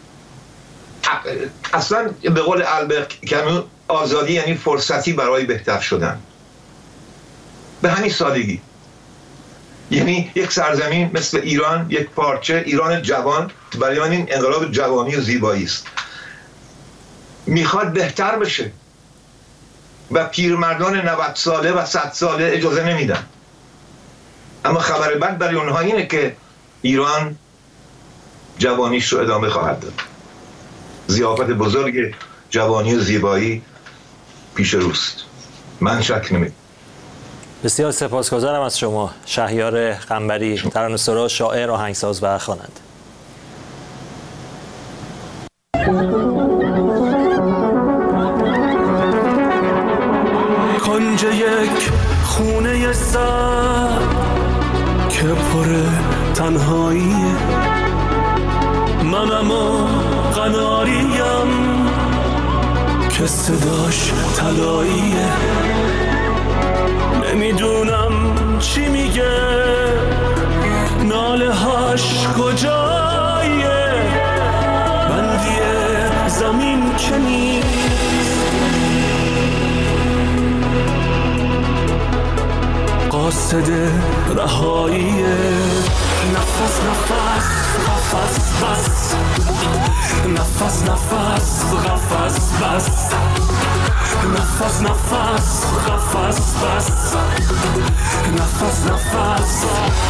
اصلا به قول البر کامو آزادی یعنی فرصتی برای بهتر شدن. به همین سادگی. یعنی یک سرزمین مثل ایران، یک پارچه ایران جوان برای این انقلاب جوانی و زیبایی است، میخواد بهتر بشه و پیرمردان نود ساله و صد ساله اجازه نمیدن. اما خبر بد برای اونها اینه که ایران جوانیش رو ادامه خواهد داد. ضیافت بزرگ جوانی و زیبایی پیش روست، من شک نمی‌کنم. بسیار سپاسگزارم از شما شهریار قنبری، ترانه‌سرا، شاعر، آهنگساز و خواننده. کنج یک خونه سر که پر تنهاییه، من اما قناریم که صداش طلاییه. نمیدونم چی میگه، ناله هاش کجایه، بندی زمین که نیست، قاصد رهاییه. نفس نفس قفس بس، نفس نفس قفس بس، نفس نفس قفس بس، نفس نفس.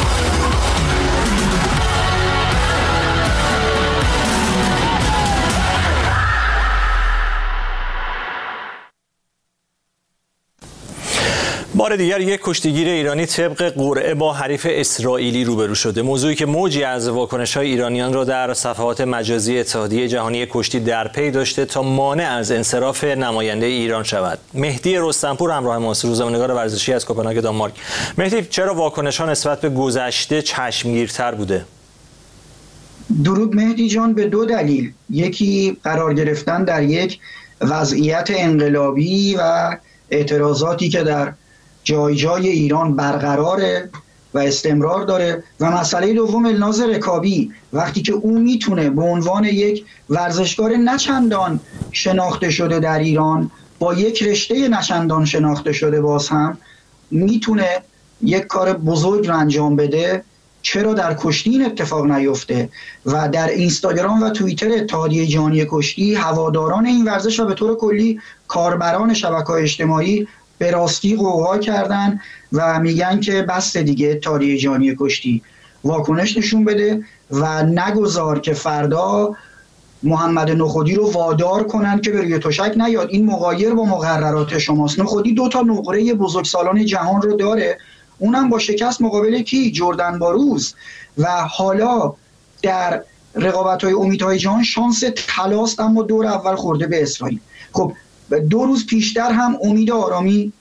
بار دیگر یک کشتیگیر ایرانی طبق قرعه با حریف اسرائیلی روبرو شده. موضوعی که موجی از واکنش‌های ایرانیان را در صفحات مجازی اتحادیه جهانی کشتی در پی داشته تا مانع از انصراف نماینده ایران شود. مهدی رستمپور همراه ماست، روزنامه‌نگار ورزشی از کوپنهاگ دانمارک. مهدی، چرا واکنش‌ها نسبت به گذشته چشمگیرتر بوده؟ درود مهدی جان، به دو دلیل. یکی قرار گرفتن در یک وضعیت انقلابی و اعتراضاتی که در جای جای ایران برقراره و استمرار داره، و مسئله دوم الناز رکابی، وقتی که او میتونه به عنوان یک ورزشکار نچندان شناخته شده در ایران با یک رشته نچندان شناخته شده باز هم میتونه یک کار بزرگ رو انجام بده چرا در کشتی این اتفاق نیفته و در اینستاگرام و توییتر اتحادیه جهانی کشتی هواداران این ورزش و به طور کلی کاربران شبکه‌های اجتماعی به راستی غوغا کردن و میگن که بس دیگه اتحادیه جهانی کشتی واکنش نشون بده و نگذار که فردا محمد نخودی رو وادار کنن که به روی تشک نیاد. این مغایر با مقررات شماست. نخودی دو تا نقره بزرگسالان جهان رو داره، اونم با شکست مقابل کی؟ جردن باروز. و حالا در رقابت‌های امیدهای جهان شانس طلاست، اما دور اول خورده به اسرائیل. خب دو روز پیشتر هم امید آرامی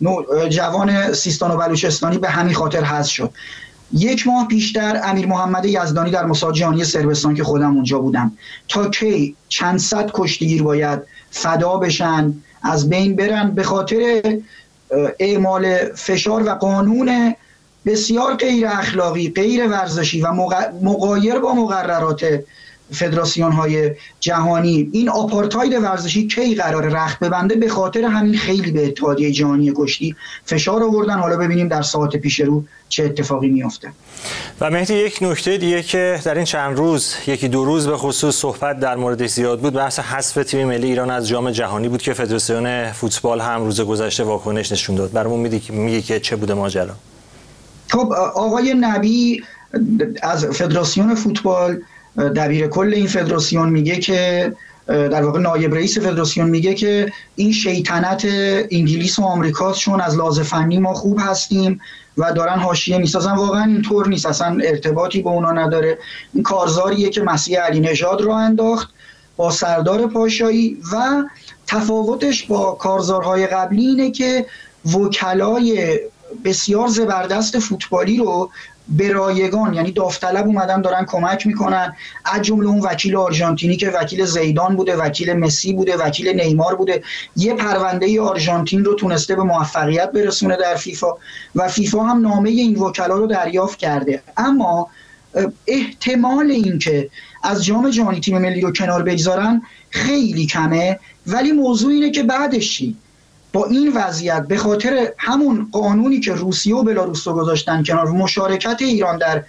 جوان سیستان و بلوچستانی به همین خاطر حذف شد. یک ماه پیشتر امیر محمد یزدانی در مسابقات جهانی صربستان که خودم اونجا بودم، تا کی چند صد کشتیگیر باید فدا بشن، از بین برن به خاطر اعمال فشار و قانون بسیار غیر اخلاقی، غیر ورزشی و مغایر با مقررات فدراسیون های جهانی. این آپارتاید ورزشی کی قرار رخت ببنده؟ به خاطر همین خیلی به اتحادیه جهانی کشتی فشار آوردن. حالا ببینیم در ساعت پیش رو چه اتفاقی میفته. و مهدی، یک نکته دیگه که در این چند روز، یکی دو روز به خصوص صحبت در موردش زیاد بود، بحث حذف تیم ملی ایران از جام جهانی بود که فدراسیون فوتبال هم روز گذشته واکنش نشون داد. برامون میگی که میگه که چه بوده ماجرا؟ خب آقای نبی از فدراسیون فوتبال، دبیر کل این فدراسیون، میگه که در واقع نایب رئیس فدراسیون میگه که این شیطنت انگلیس و آمریکاست، چون از لحاظ فنی ما خوب هستیم و دارن حاشیه میسازن. واقعا اینطور نیست، اصلا ارتباطی با اونا نداره. این کارزاریه که مسیح علی نژاد رو انداخت با سردار پاشایی و تفاوتش با کارزارهای قبلی اینه که وکلای بسیار زبردست فوتبالی رو به رایگان، یعنی داوطلب اومدن دارن کمک میکنن، از جمله اون وکیل آرژانتینی که وکیل زیدان بوده، وکیل مسی بوده، وکیل نیمار بوده، یه پرونده آرژانتین رو تونسته به موفقیت برسونه در فیفا و فیفا هم نامه این وکلا رو دریافت کرده. اما احتمال این که از جام جهانی تیم ملی رو کنار بگذارن خیلی کمه، ولی موضوع اینه که بعدش چی؟ با این وضعیت به خاطر همون قانونی که روسیه و بلاروس رو گذاشتن کنار، مشارکت ایران در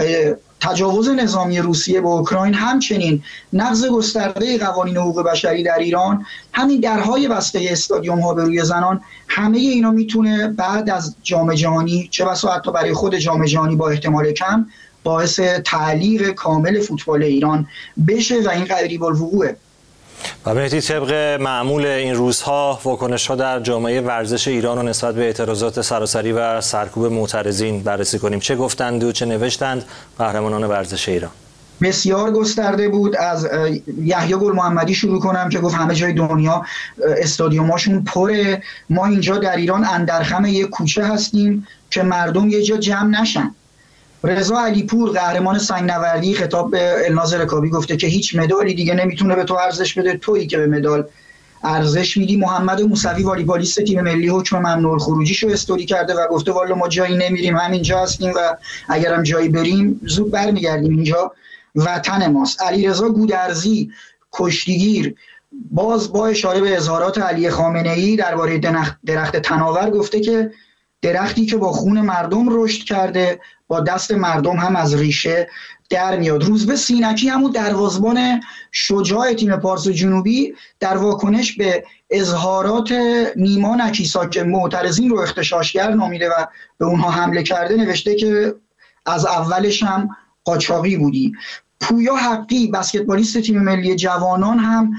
تجاوز نظامی روسیه به اوکراین، همچنین نقض گسترده قوانین حقوق بشری در ایران، همین درهای بسته استادیوم ها به روی زنان، همه اینا میتونه بعد از جام جهانی، چه بسا حتی برای خود جام جهانی با احتمال کم، باعث تعلیق کامل فوتبال ایران بشه و این قریب الوقوعه. و مهدی، طبق معمول این روزها واکنش‌ها در جامعه ورزش ایران و نسبت به اعتراضات سراسری و سرکوب معترضین بررسی کنیم. چه گفتند و چه نوشتند قهرمانان ورزش ایران؟ بسیار گسترده بود. از یحیی گل محمدی شروع کنم که گفت همه جای دنیا استادیوماشون پره، ما اینجا در ایران اندرخم یک کوچه هستیم که مردم یه جا جمع نشن. رضا علیپور قهرمان سنگ‌نوردی خطاب به الناز رکابی گفته که هیچ مدالی دیگه نمیتونه به تو ارزش بده، تویی که به مدال ارزش میدی. محمد موسوی والیبالیست تیم ملی حکم ممنوع الخروجیشو استوری کرده و گفته والا ما جایی نمیریم، همینجا هستیم و اگرم جایی بریم زود برمیگردیم، اینجا وطن ماست. علیرضا گودرزی کشتیگیر باز با اشاره به اظهارات علی خامنه‌ای درباره درخت تناور گفته که درختی که با خون مردم رشد کرده با دست مردم هم از ریشه در میاد. روزبه سینکی همون دروازه‌بان شجاع تیم پارس جنوبی در واکنش به اظهارات نیما نکیسا که معترضین رو اغتشاشگر نامیده و به اونها حمله کرده نوشته که از اولش هم قاچاقی بودی. پویا حقی بسکتبالیست تیم ملی جوانان هم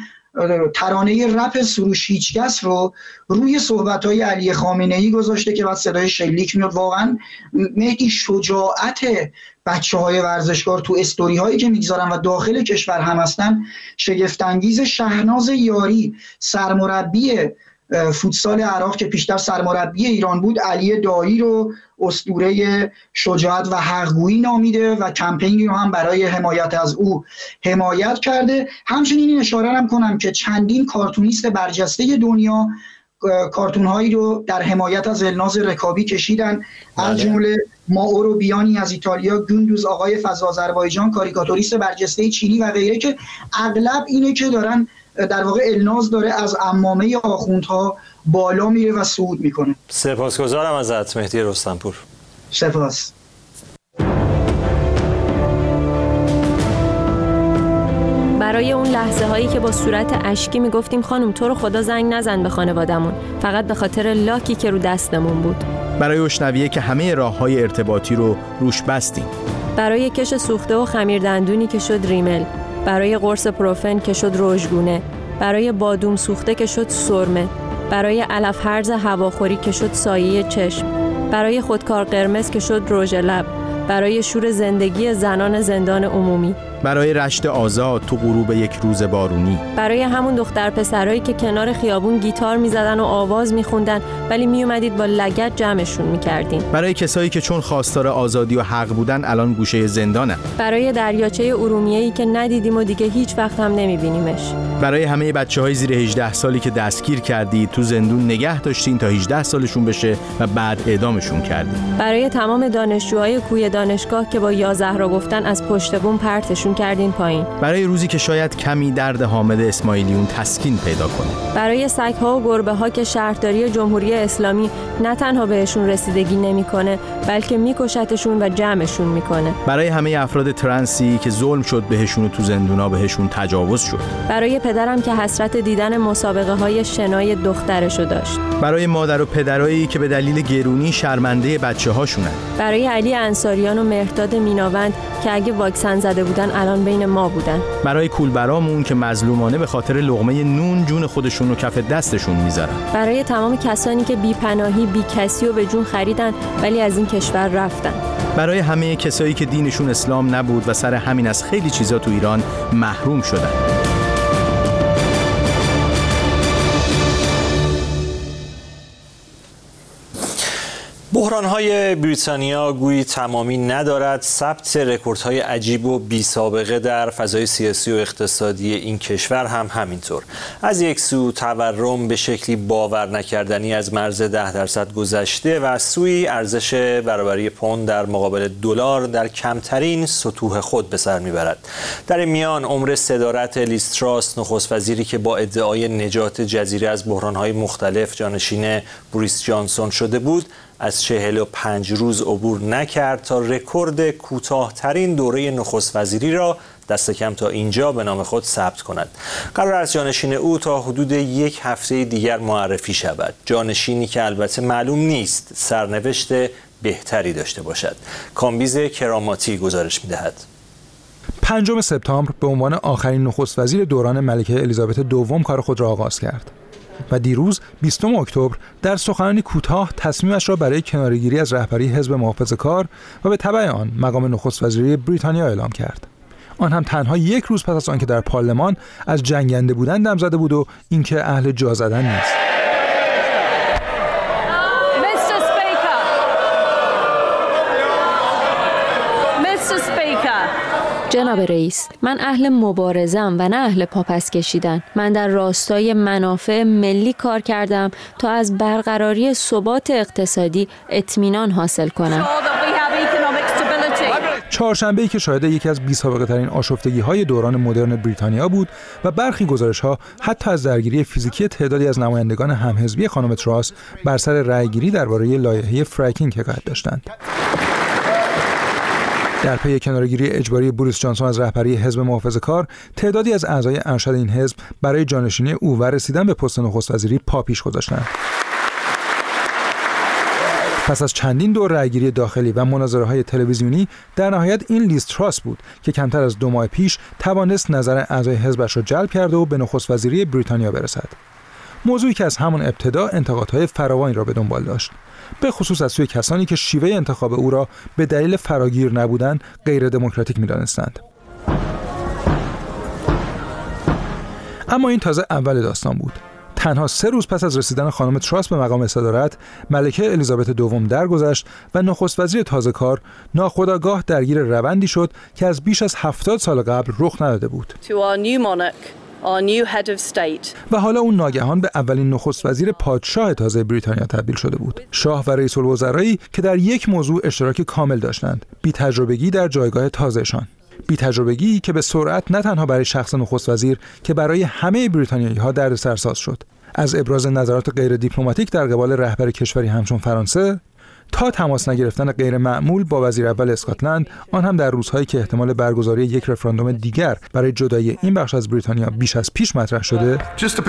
ترانه رپ سروش هیچکس رو روی صحبت‌های علی خامنه‌ای گذاشته که بعد صدای شلیک میاد. واقعا مهدی شجاعت بچه‌های ورزشکار تو استوری هایی که میگذارن و داخل کشور هم هستن شگفت انگیز. شهناز یاری سرمربی فوتسال عراق که پیشتر سرمربی ایران بود، علی دایی رو اسطوره شجاعت و حق‌گویی نامیده و کمپینی رو هم برای حمایت از او حمایت کرده. همچنین این اشاره هم کنم که چندین کارتونیست برجسته دنیا کارتون‌هایی رو در حمایت از الناز رکابی کشیدن، از جمله ماورو بیانی از ایتالیا، گوندوز آقای فضل آذربایجان کاریکاتوریست برجسته چینی و غیره، که اغلب اینه که دارن در واقع الناز داره از عمامه آخوندها بالا میره و صعود میکنه. سپاسگزارم ازت مهدی رستمپور. سپاس. برای اون لحظه هایی که با صورت اشکی میگفتیم خانم تو رو خدا زنگ نزن به خانوادمون، فقط به خاطر لاکی که رو دستمون بود. برای اشنویه که همه راه‌های ارتباطی رو روش بستیم. برای کش سوخته و خمیر دندونی که شد ریمل، برای قرص پروفن که شد روژگونه، برای بادوم سوخته که شد سرمه، برای علف هرز هواخوری که شد سایه چشم، برای خودکار قرمز که شد رژ لب، برای شور زندگی زنان زندان عمومی، برای رشت آزاد تو غروب یک روز بارونی، برای همون دختر پسرایی که کنار خیابون گیتار میزدن و آواز میخوندن ولی میومدید با لگد جمعشون میکردین، برای کسایی که چون خواستار آزادی و حق بودن الان گوشه زندانن، برای دریاچه ارومیه‌ای که ندیدیم و دیگه هیچ وقت هم نمیبینیمش، برای همه بچه‌های زیر هجده سالی که دستگیر کردید تو زندون نگه داشتین تا هجده سالشون بشه و بعد اعدامشون کردید، برای تمام دانشجوهای کوی دانشگاه که با یا زهرا گفتن از پشت بوم پرتشون کردین پایین، برای روزی که شاید کمی درد حامد اسماعیلیون تسکین پیدا کنه، برای سگ‌ها و گربه‌ها که شهرداری جمهوری اسلامی نه تنها بهشون رسیدگی نمی‌کنه بلکه می‌کشتشون و جمعشون می‌کنه، برای همه افراد ترنسی که ظلم شد بهشون و تو زندونا بهشون تجاوز شد، برای پدرم که حسرت دیدن مسابقه‌های شنای دخترشو داشت، برای مادر و پدرایی که به دلیل گرونی شرمنده بچه‌هاشونن، برای علی انصاریان و مهرداد میناوند که اگه واکسن زده بودن الان بین ما بودن، برای کولبرامون که مظلومانه به خاطر لقمه نون جون خودشون رو کف دستشون میذارن، برای تمام کسانی که بی پناهی بی کسی رو به جون خریدن ولی از این کشور رفتن، برای همه کسایی که دینشون اسلام نبود و سر همین از خیلی چیزا تو ایران محروم شدن. بحران‌های بریتانیا گویی تمامی ندارد. ثبت رکوردهای عجیب و بی سابقه در فضای سیاسی و اقتصادی این کشور هم همینطور. از یک سو تورم به شکلی باور نکردنی از مرز ده درصد گذشته و از سوی ارزش برابری پوند در مقابل دلار در کمترین سطوح خود به سر میبرد. در این میان عمر صدارت لیز تراس نخست وزیری که با ادعای نجات جزیره از بحران‌های مختلف جانشین بوریس جانسون شده بود از چهل و پنج روز عبور نکرد تا رکورد کوتاه‌ترین دوره نخست وزیری را دست کم تا اینجا به نام خود ثبت کند. قرار است جانشین او تا حدود یک هفته دیگر معرفی شود. جانشینی که البته معلوم نیست سرنوشت بهتری داشته باشد. کامبیز کراماتی گزارش می‌دهد. پنجم سپتامبر به عنوان آخرین نخست وزیر دوران ملکه الیزابت دوم کار خود را آغاز کرد و دیروز بیستم اکتبر در سخنرانی کوتاه تصمیمش را برای کناره‌گیری از رهبری حزب محافظه‌کار و به تبع آن مقام نخست وزیری بریتانیا اعلام کرد. آن هم تنها یک روز پس از آنکه در پارلمان از جنگنده بودن دم زده بود و اینکه اهل جا زدن نیست. جناب رئیس، من اهل مبارزم و نه اهل پاپس کشیدن. من در راستای منافع ملی کار کردم تا از برقراری ثبات اقتصادی اطمینان حاصل کنم. چهارشنبه‌ای که شاهد یکی از بی‌سابقه ترین آشفتگی‌های دوران مدرن بریتانیا بود و برخی گزارش‌ها حتی از درگیری فیزیکی تعدادی از نمایندگان همحزبی خانم تراس بر سر رأی‌گیری درباره لایحه فرکینگ حکایت داشتند. در پی کناره‌گیری اجباری بوریس جانسون از رهبری حزب محافظه‌کار، تعدادی از اعضای ارشد این حزب برای جانشینی او و رسیدن به پست نخست وزیری پا پیش گذاشتند. پس از چندین دور رأیگیری داخلی و مناظره‌های تلویزیونی، در نهایت این لیز تراس بود که کمتر از دو ماه پیش توانست نظر اعضای حزبش را جلب کرده و به نخست وزیری بریتانیا برسد. موضوعی که از همان ابتدا انتقادهای فراوانی را به دنبال داشت، به خصوص از سوی کسانی که شیوه انتخاب او را به دلیل فراگیر نبودن غیر دموکراتیک می‌دانستند. اما این تازه اول داستان بود. تنها سه روز پس از رسیدن خانم تراس به مقام صدارت، ملکه الیزابت دوم درگذشت و نخست وزیر تازه کار ناخودآگاه درگیر روندی شد که از بیش از هفتاد سال قبل رخ نداده بود. Our new head of state. و حالا اون ناگهان به اولین نخست وزیر پادشاه تازه بریتانیا تبدیل شده بود. شاه و رئیس الوزرایی که در یک موضوع اشتراک کامل داشتند: بی تجربگی در جایگاه تازهشان. بی تجربگی که به سرعت نه تنها برای شخص نخست وزیر که برای همه بریتانیایی‌ها دردسرساز شد. از ابراز نظرات غیر دیپلماتیک در قبال رهبر کشوری همچون فرانسه تا تماس نگرفتن غیر معمول با وزیر اول اسکاتلند، آن هم در روزهایی که احتمال برگزاری یک رفراندوم دیگر برای جدایی این بخش از بریتانیا بیش از پیش مطرح شده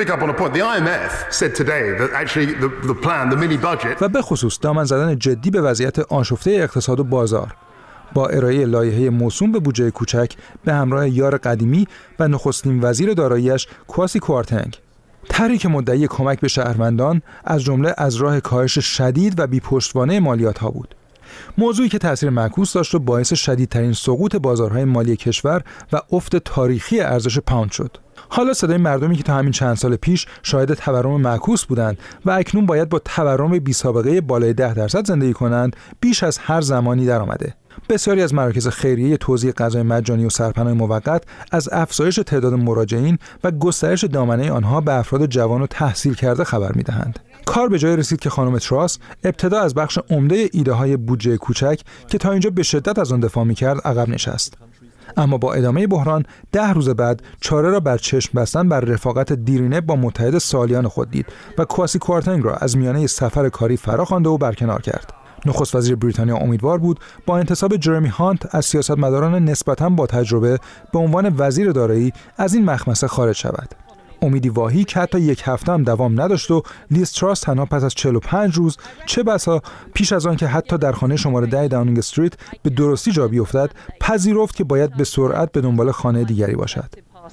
و به خصوص دامن زدن جدی به وضعیت آشفته اقتصاد و بازار با ارائه لایحه موسوم به بودجه کوچک به همراه یار قدیمی و نخستین وزیر دارایی‌اش کواسی کوارتنگ. طرحی که مدعی کمک به شهروندان از جمله از راه کاهش شدید و بی‌پشتوانه مالیات‌ها بود. موضوعی که تأثیر معکوس داشت و باعث شدیدترین سقوط بازارهای مالی کشور و افت تاریخی ارزش پوند شد. حالا صدای مردمی که تا همین چند سال پیش شاهد تورم معکوس بودند و اکنون باید با تورم بی‌سابقه بالای ده درصد زندگی کنند، بیش از هر زمانی درآمده. بسیاری از مراکز خیریه توزیع غذای مجانی و سرپناه موقت از افزایش تعداد مراجعین و گسترش دامنه آنها به افراد جوان و تحصیل کرده خبر می‌دهند. کار به جای رسید که خانم تراس ابتدا از بخش عمده ایده‌های بودجه کوچک که تا اینجا به شدت از آن دفاع می‌کرد عقب نشست. اما با ادامه بحران ده روز بعد چاره را بر چشم بستن بر رفاقت دیرینه با متحد سالیان خود دید و کواسی کوارتنگ را از میانه سفر کاری فراخوانده و برکنار کرد. نخست وزیر بریتانیا امیدوار بود با انتصاب جرمی هانت از سیاستمداران نسبتاً با تجربه به عنوان وزیر دارایی از این مخمصه خارج شود. امیدی واهی که حتی یک هفته هم دوام نداشت و لیز تراس تنها پس از چهل و پنج روز، چه بسا پیش از آن که حتی در خانه شماره ده داونینگ استریت به درستی جا بیفتد، پذیرفت که باید به سرعت به دنبال خانه دیگری باشد.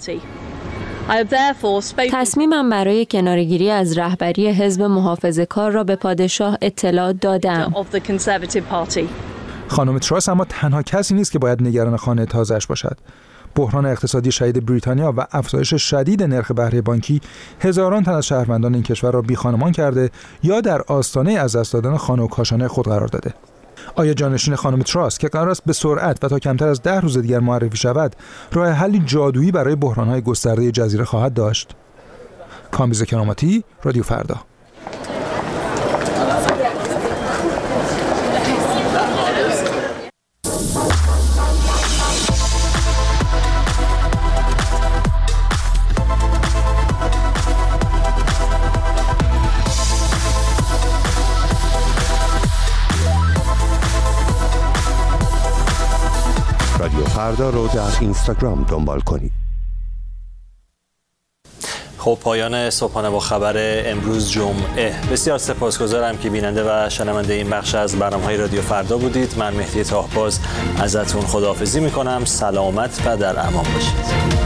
تصمیمم برای کناره‌گیری از رهبری حزب محافظه‌کار را به پادشاه اطلاع دادم. خانم تراس اما تنها کسی نیست که باید نگران خانه تازه‌اش باشد. بحران اقتصادی شدید بریتانیا و افزایش شدید نرخ بهره بانکی هزاران تن از شهروندان این کشور را بی‌خانمان کرده یا در آستانه از دست دادن خانه و کاشانه خود قرار داده. آیا جانشین خانم تراس که قرار است به سرعت و تا کمتر از ده روز دیگر معرفی شود، راه حلی جادویی برای بحران‌های گسترده جزیره خواهد داشت؟ کامبیز کراماتی، رادیو فردا. فردا رو در اینستاگرام دنبال کنید. خب پایان صبحانه با خبر امروز جمعه. بسیار سپاسگزارم که بیننده و شنونده این بخش از برنامه‌های رادیو فردا بودید. من مهدی طاهباز ازتون خداحافظی می‌کنم. سلامت و در امان باشید.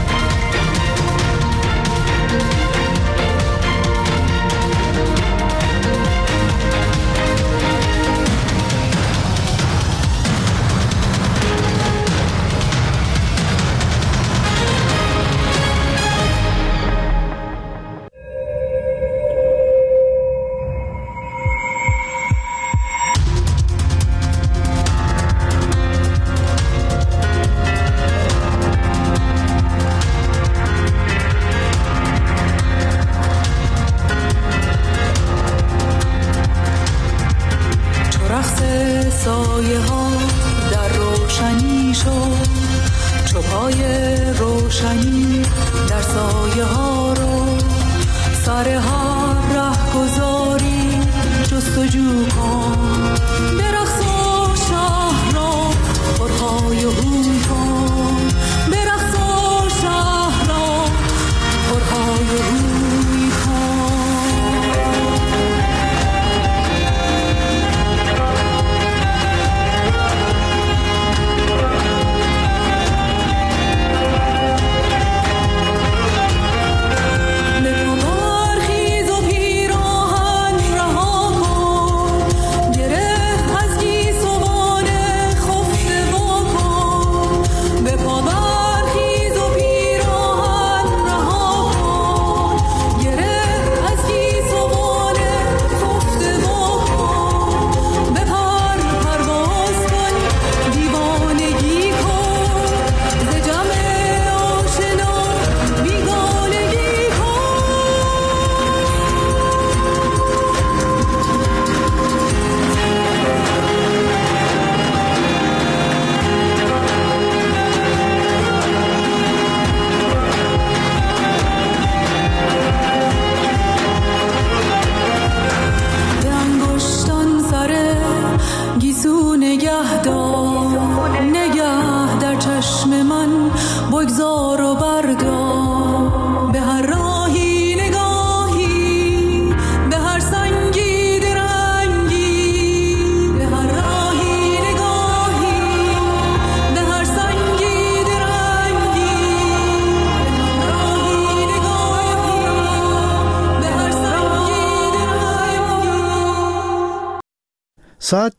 بردار نگه در چشم من بگذار و بردار به هر راهی نگاهی به هر سنگی درنگی به هر راهی نگاهی به هر سنگی درنگی به هر راهی نگاهی به هر سنگی درنگی. ساعت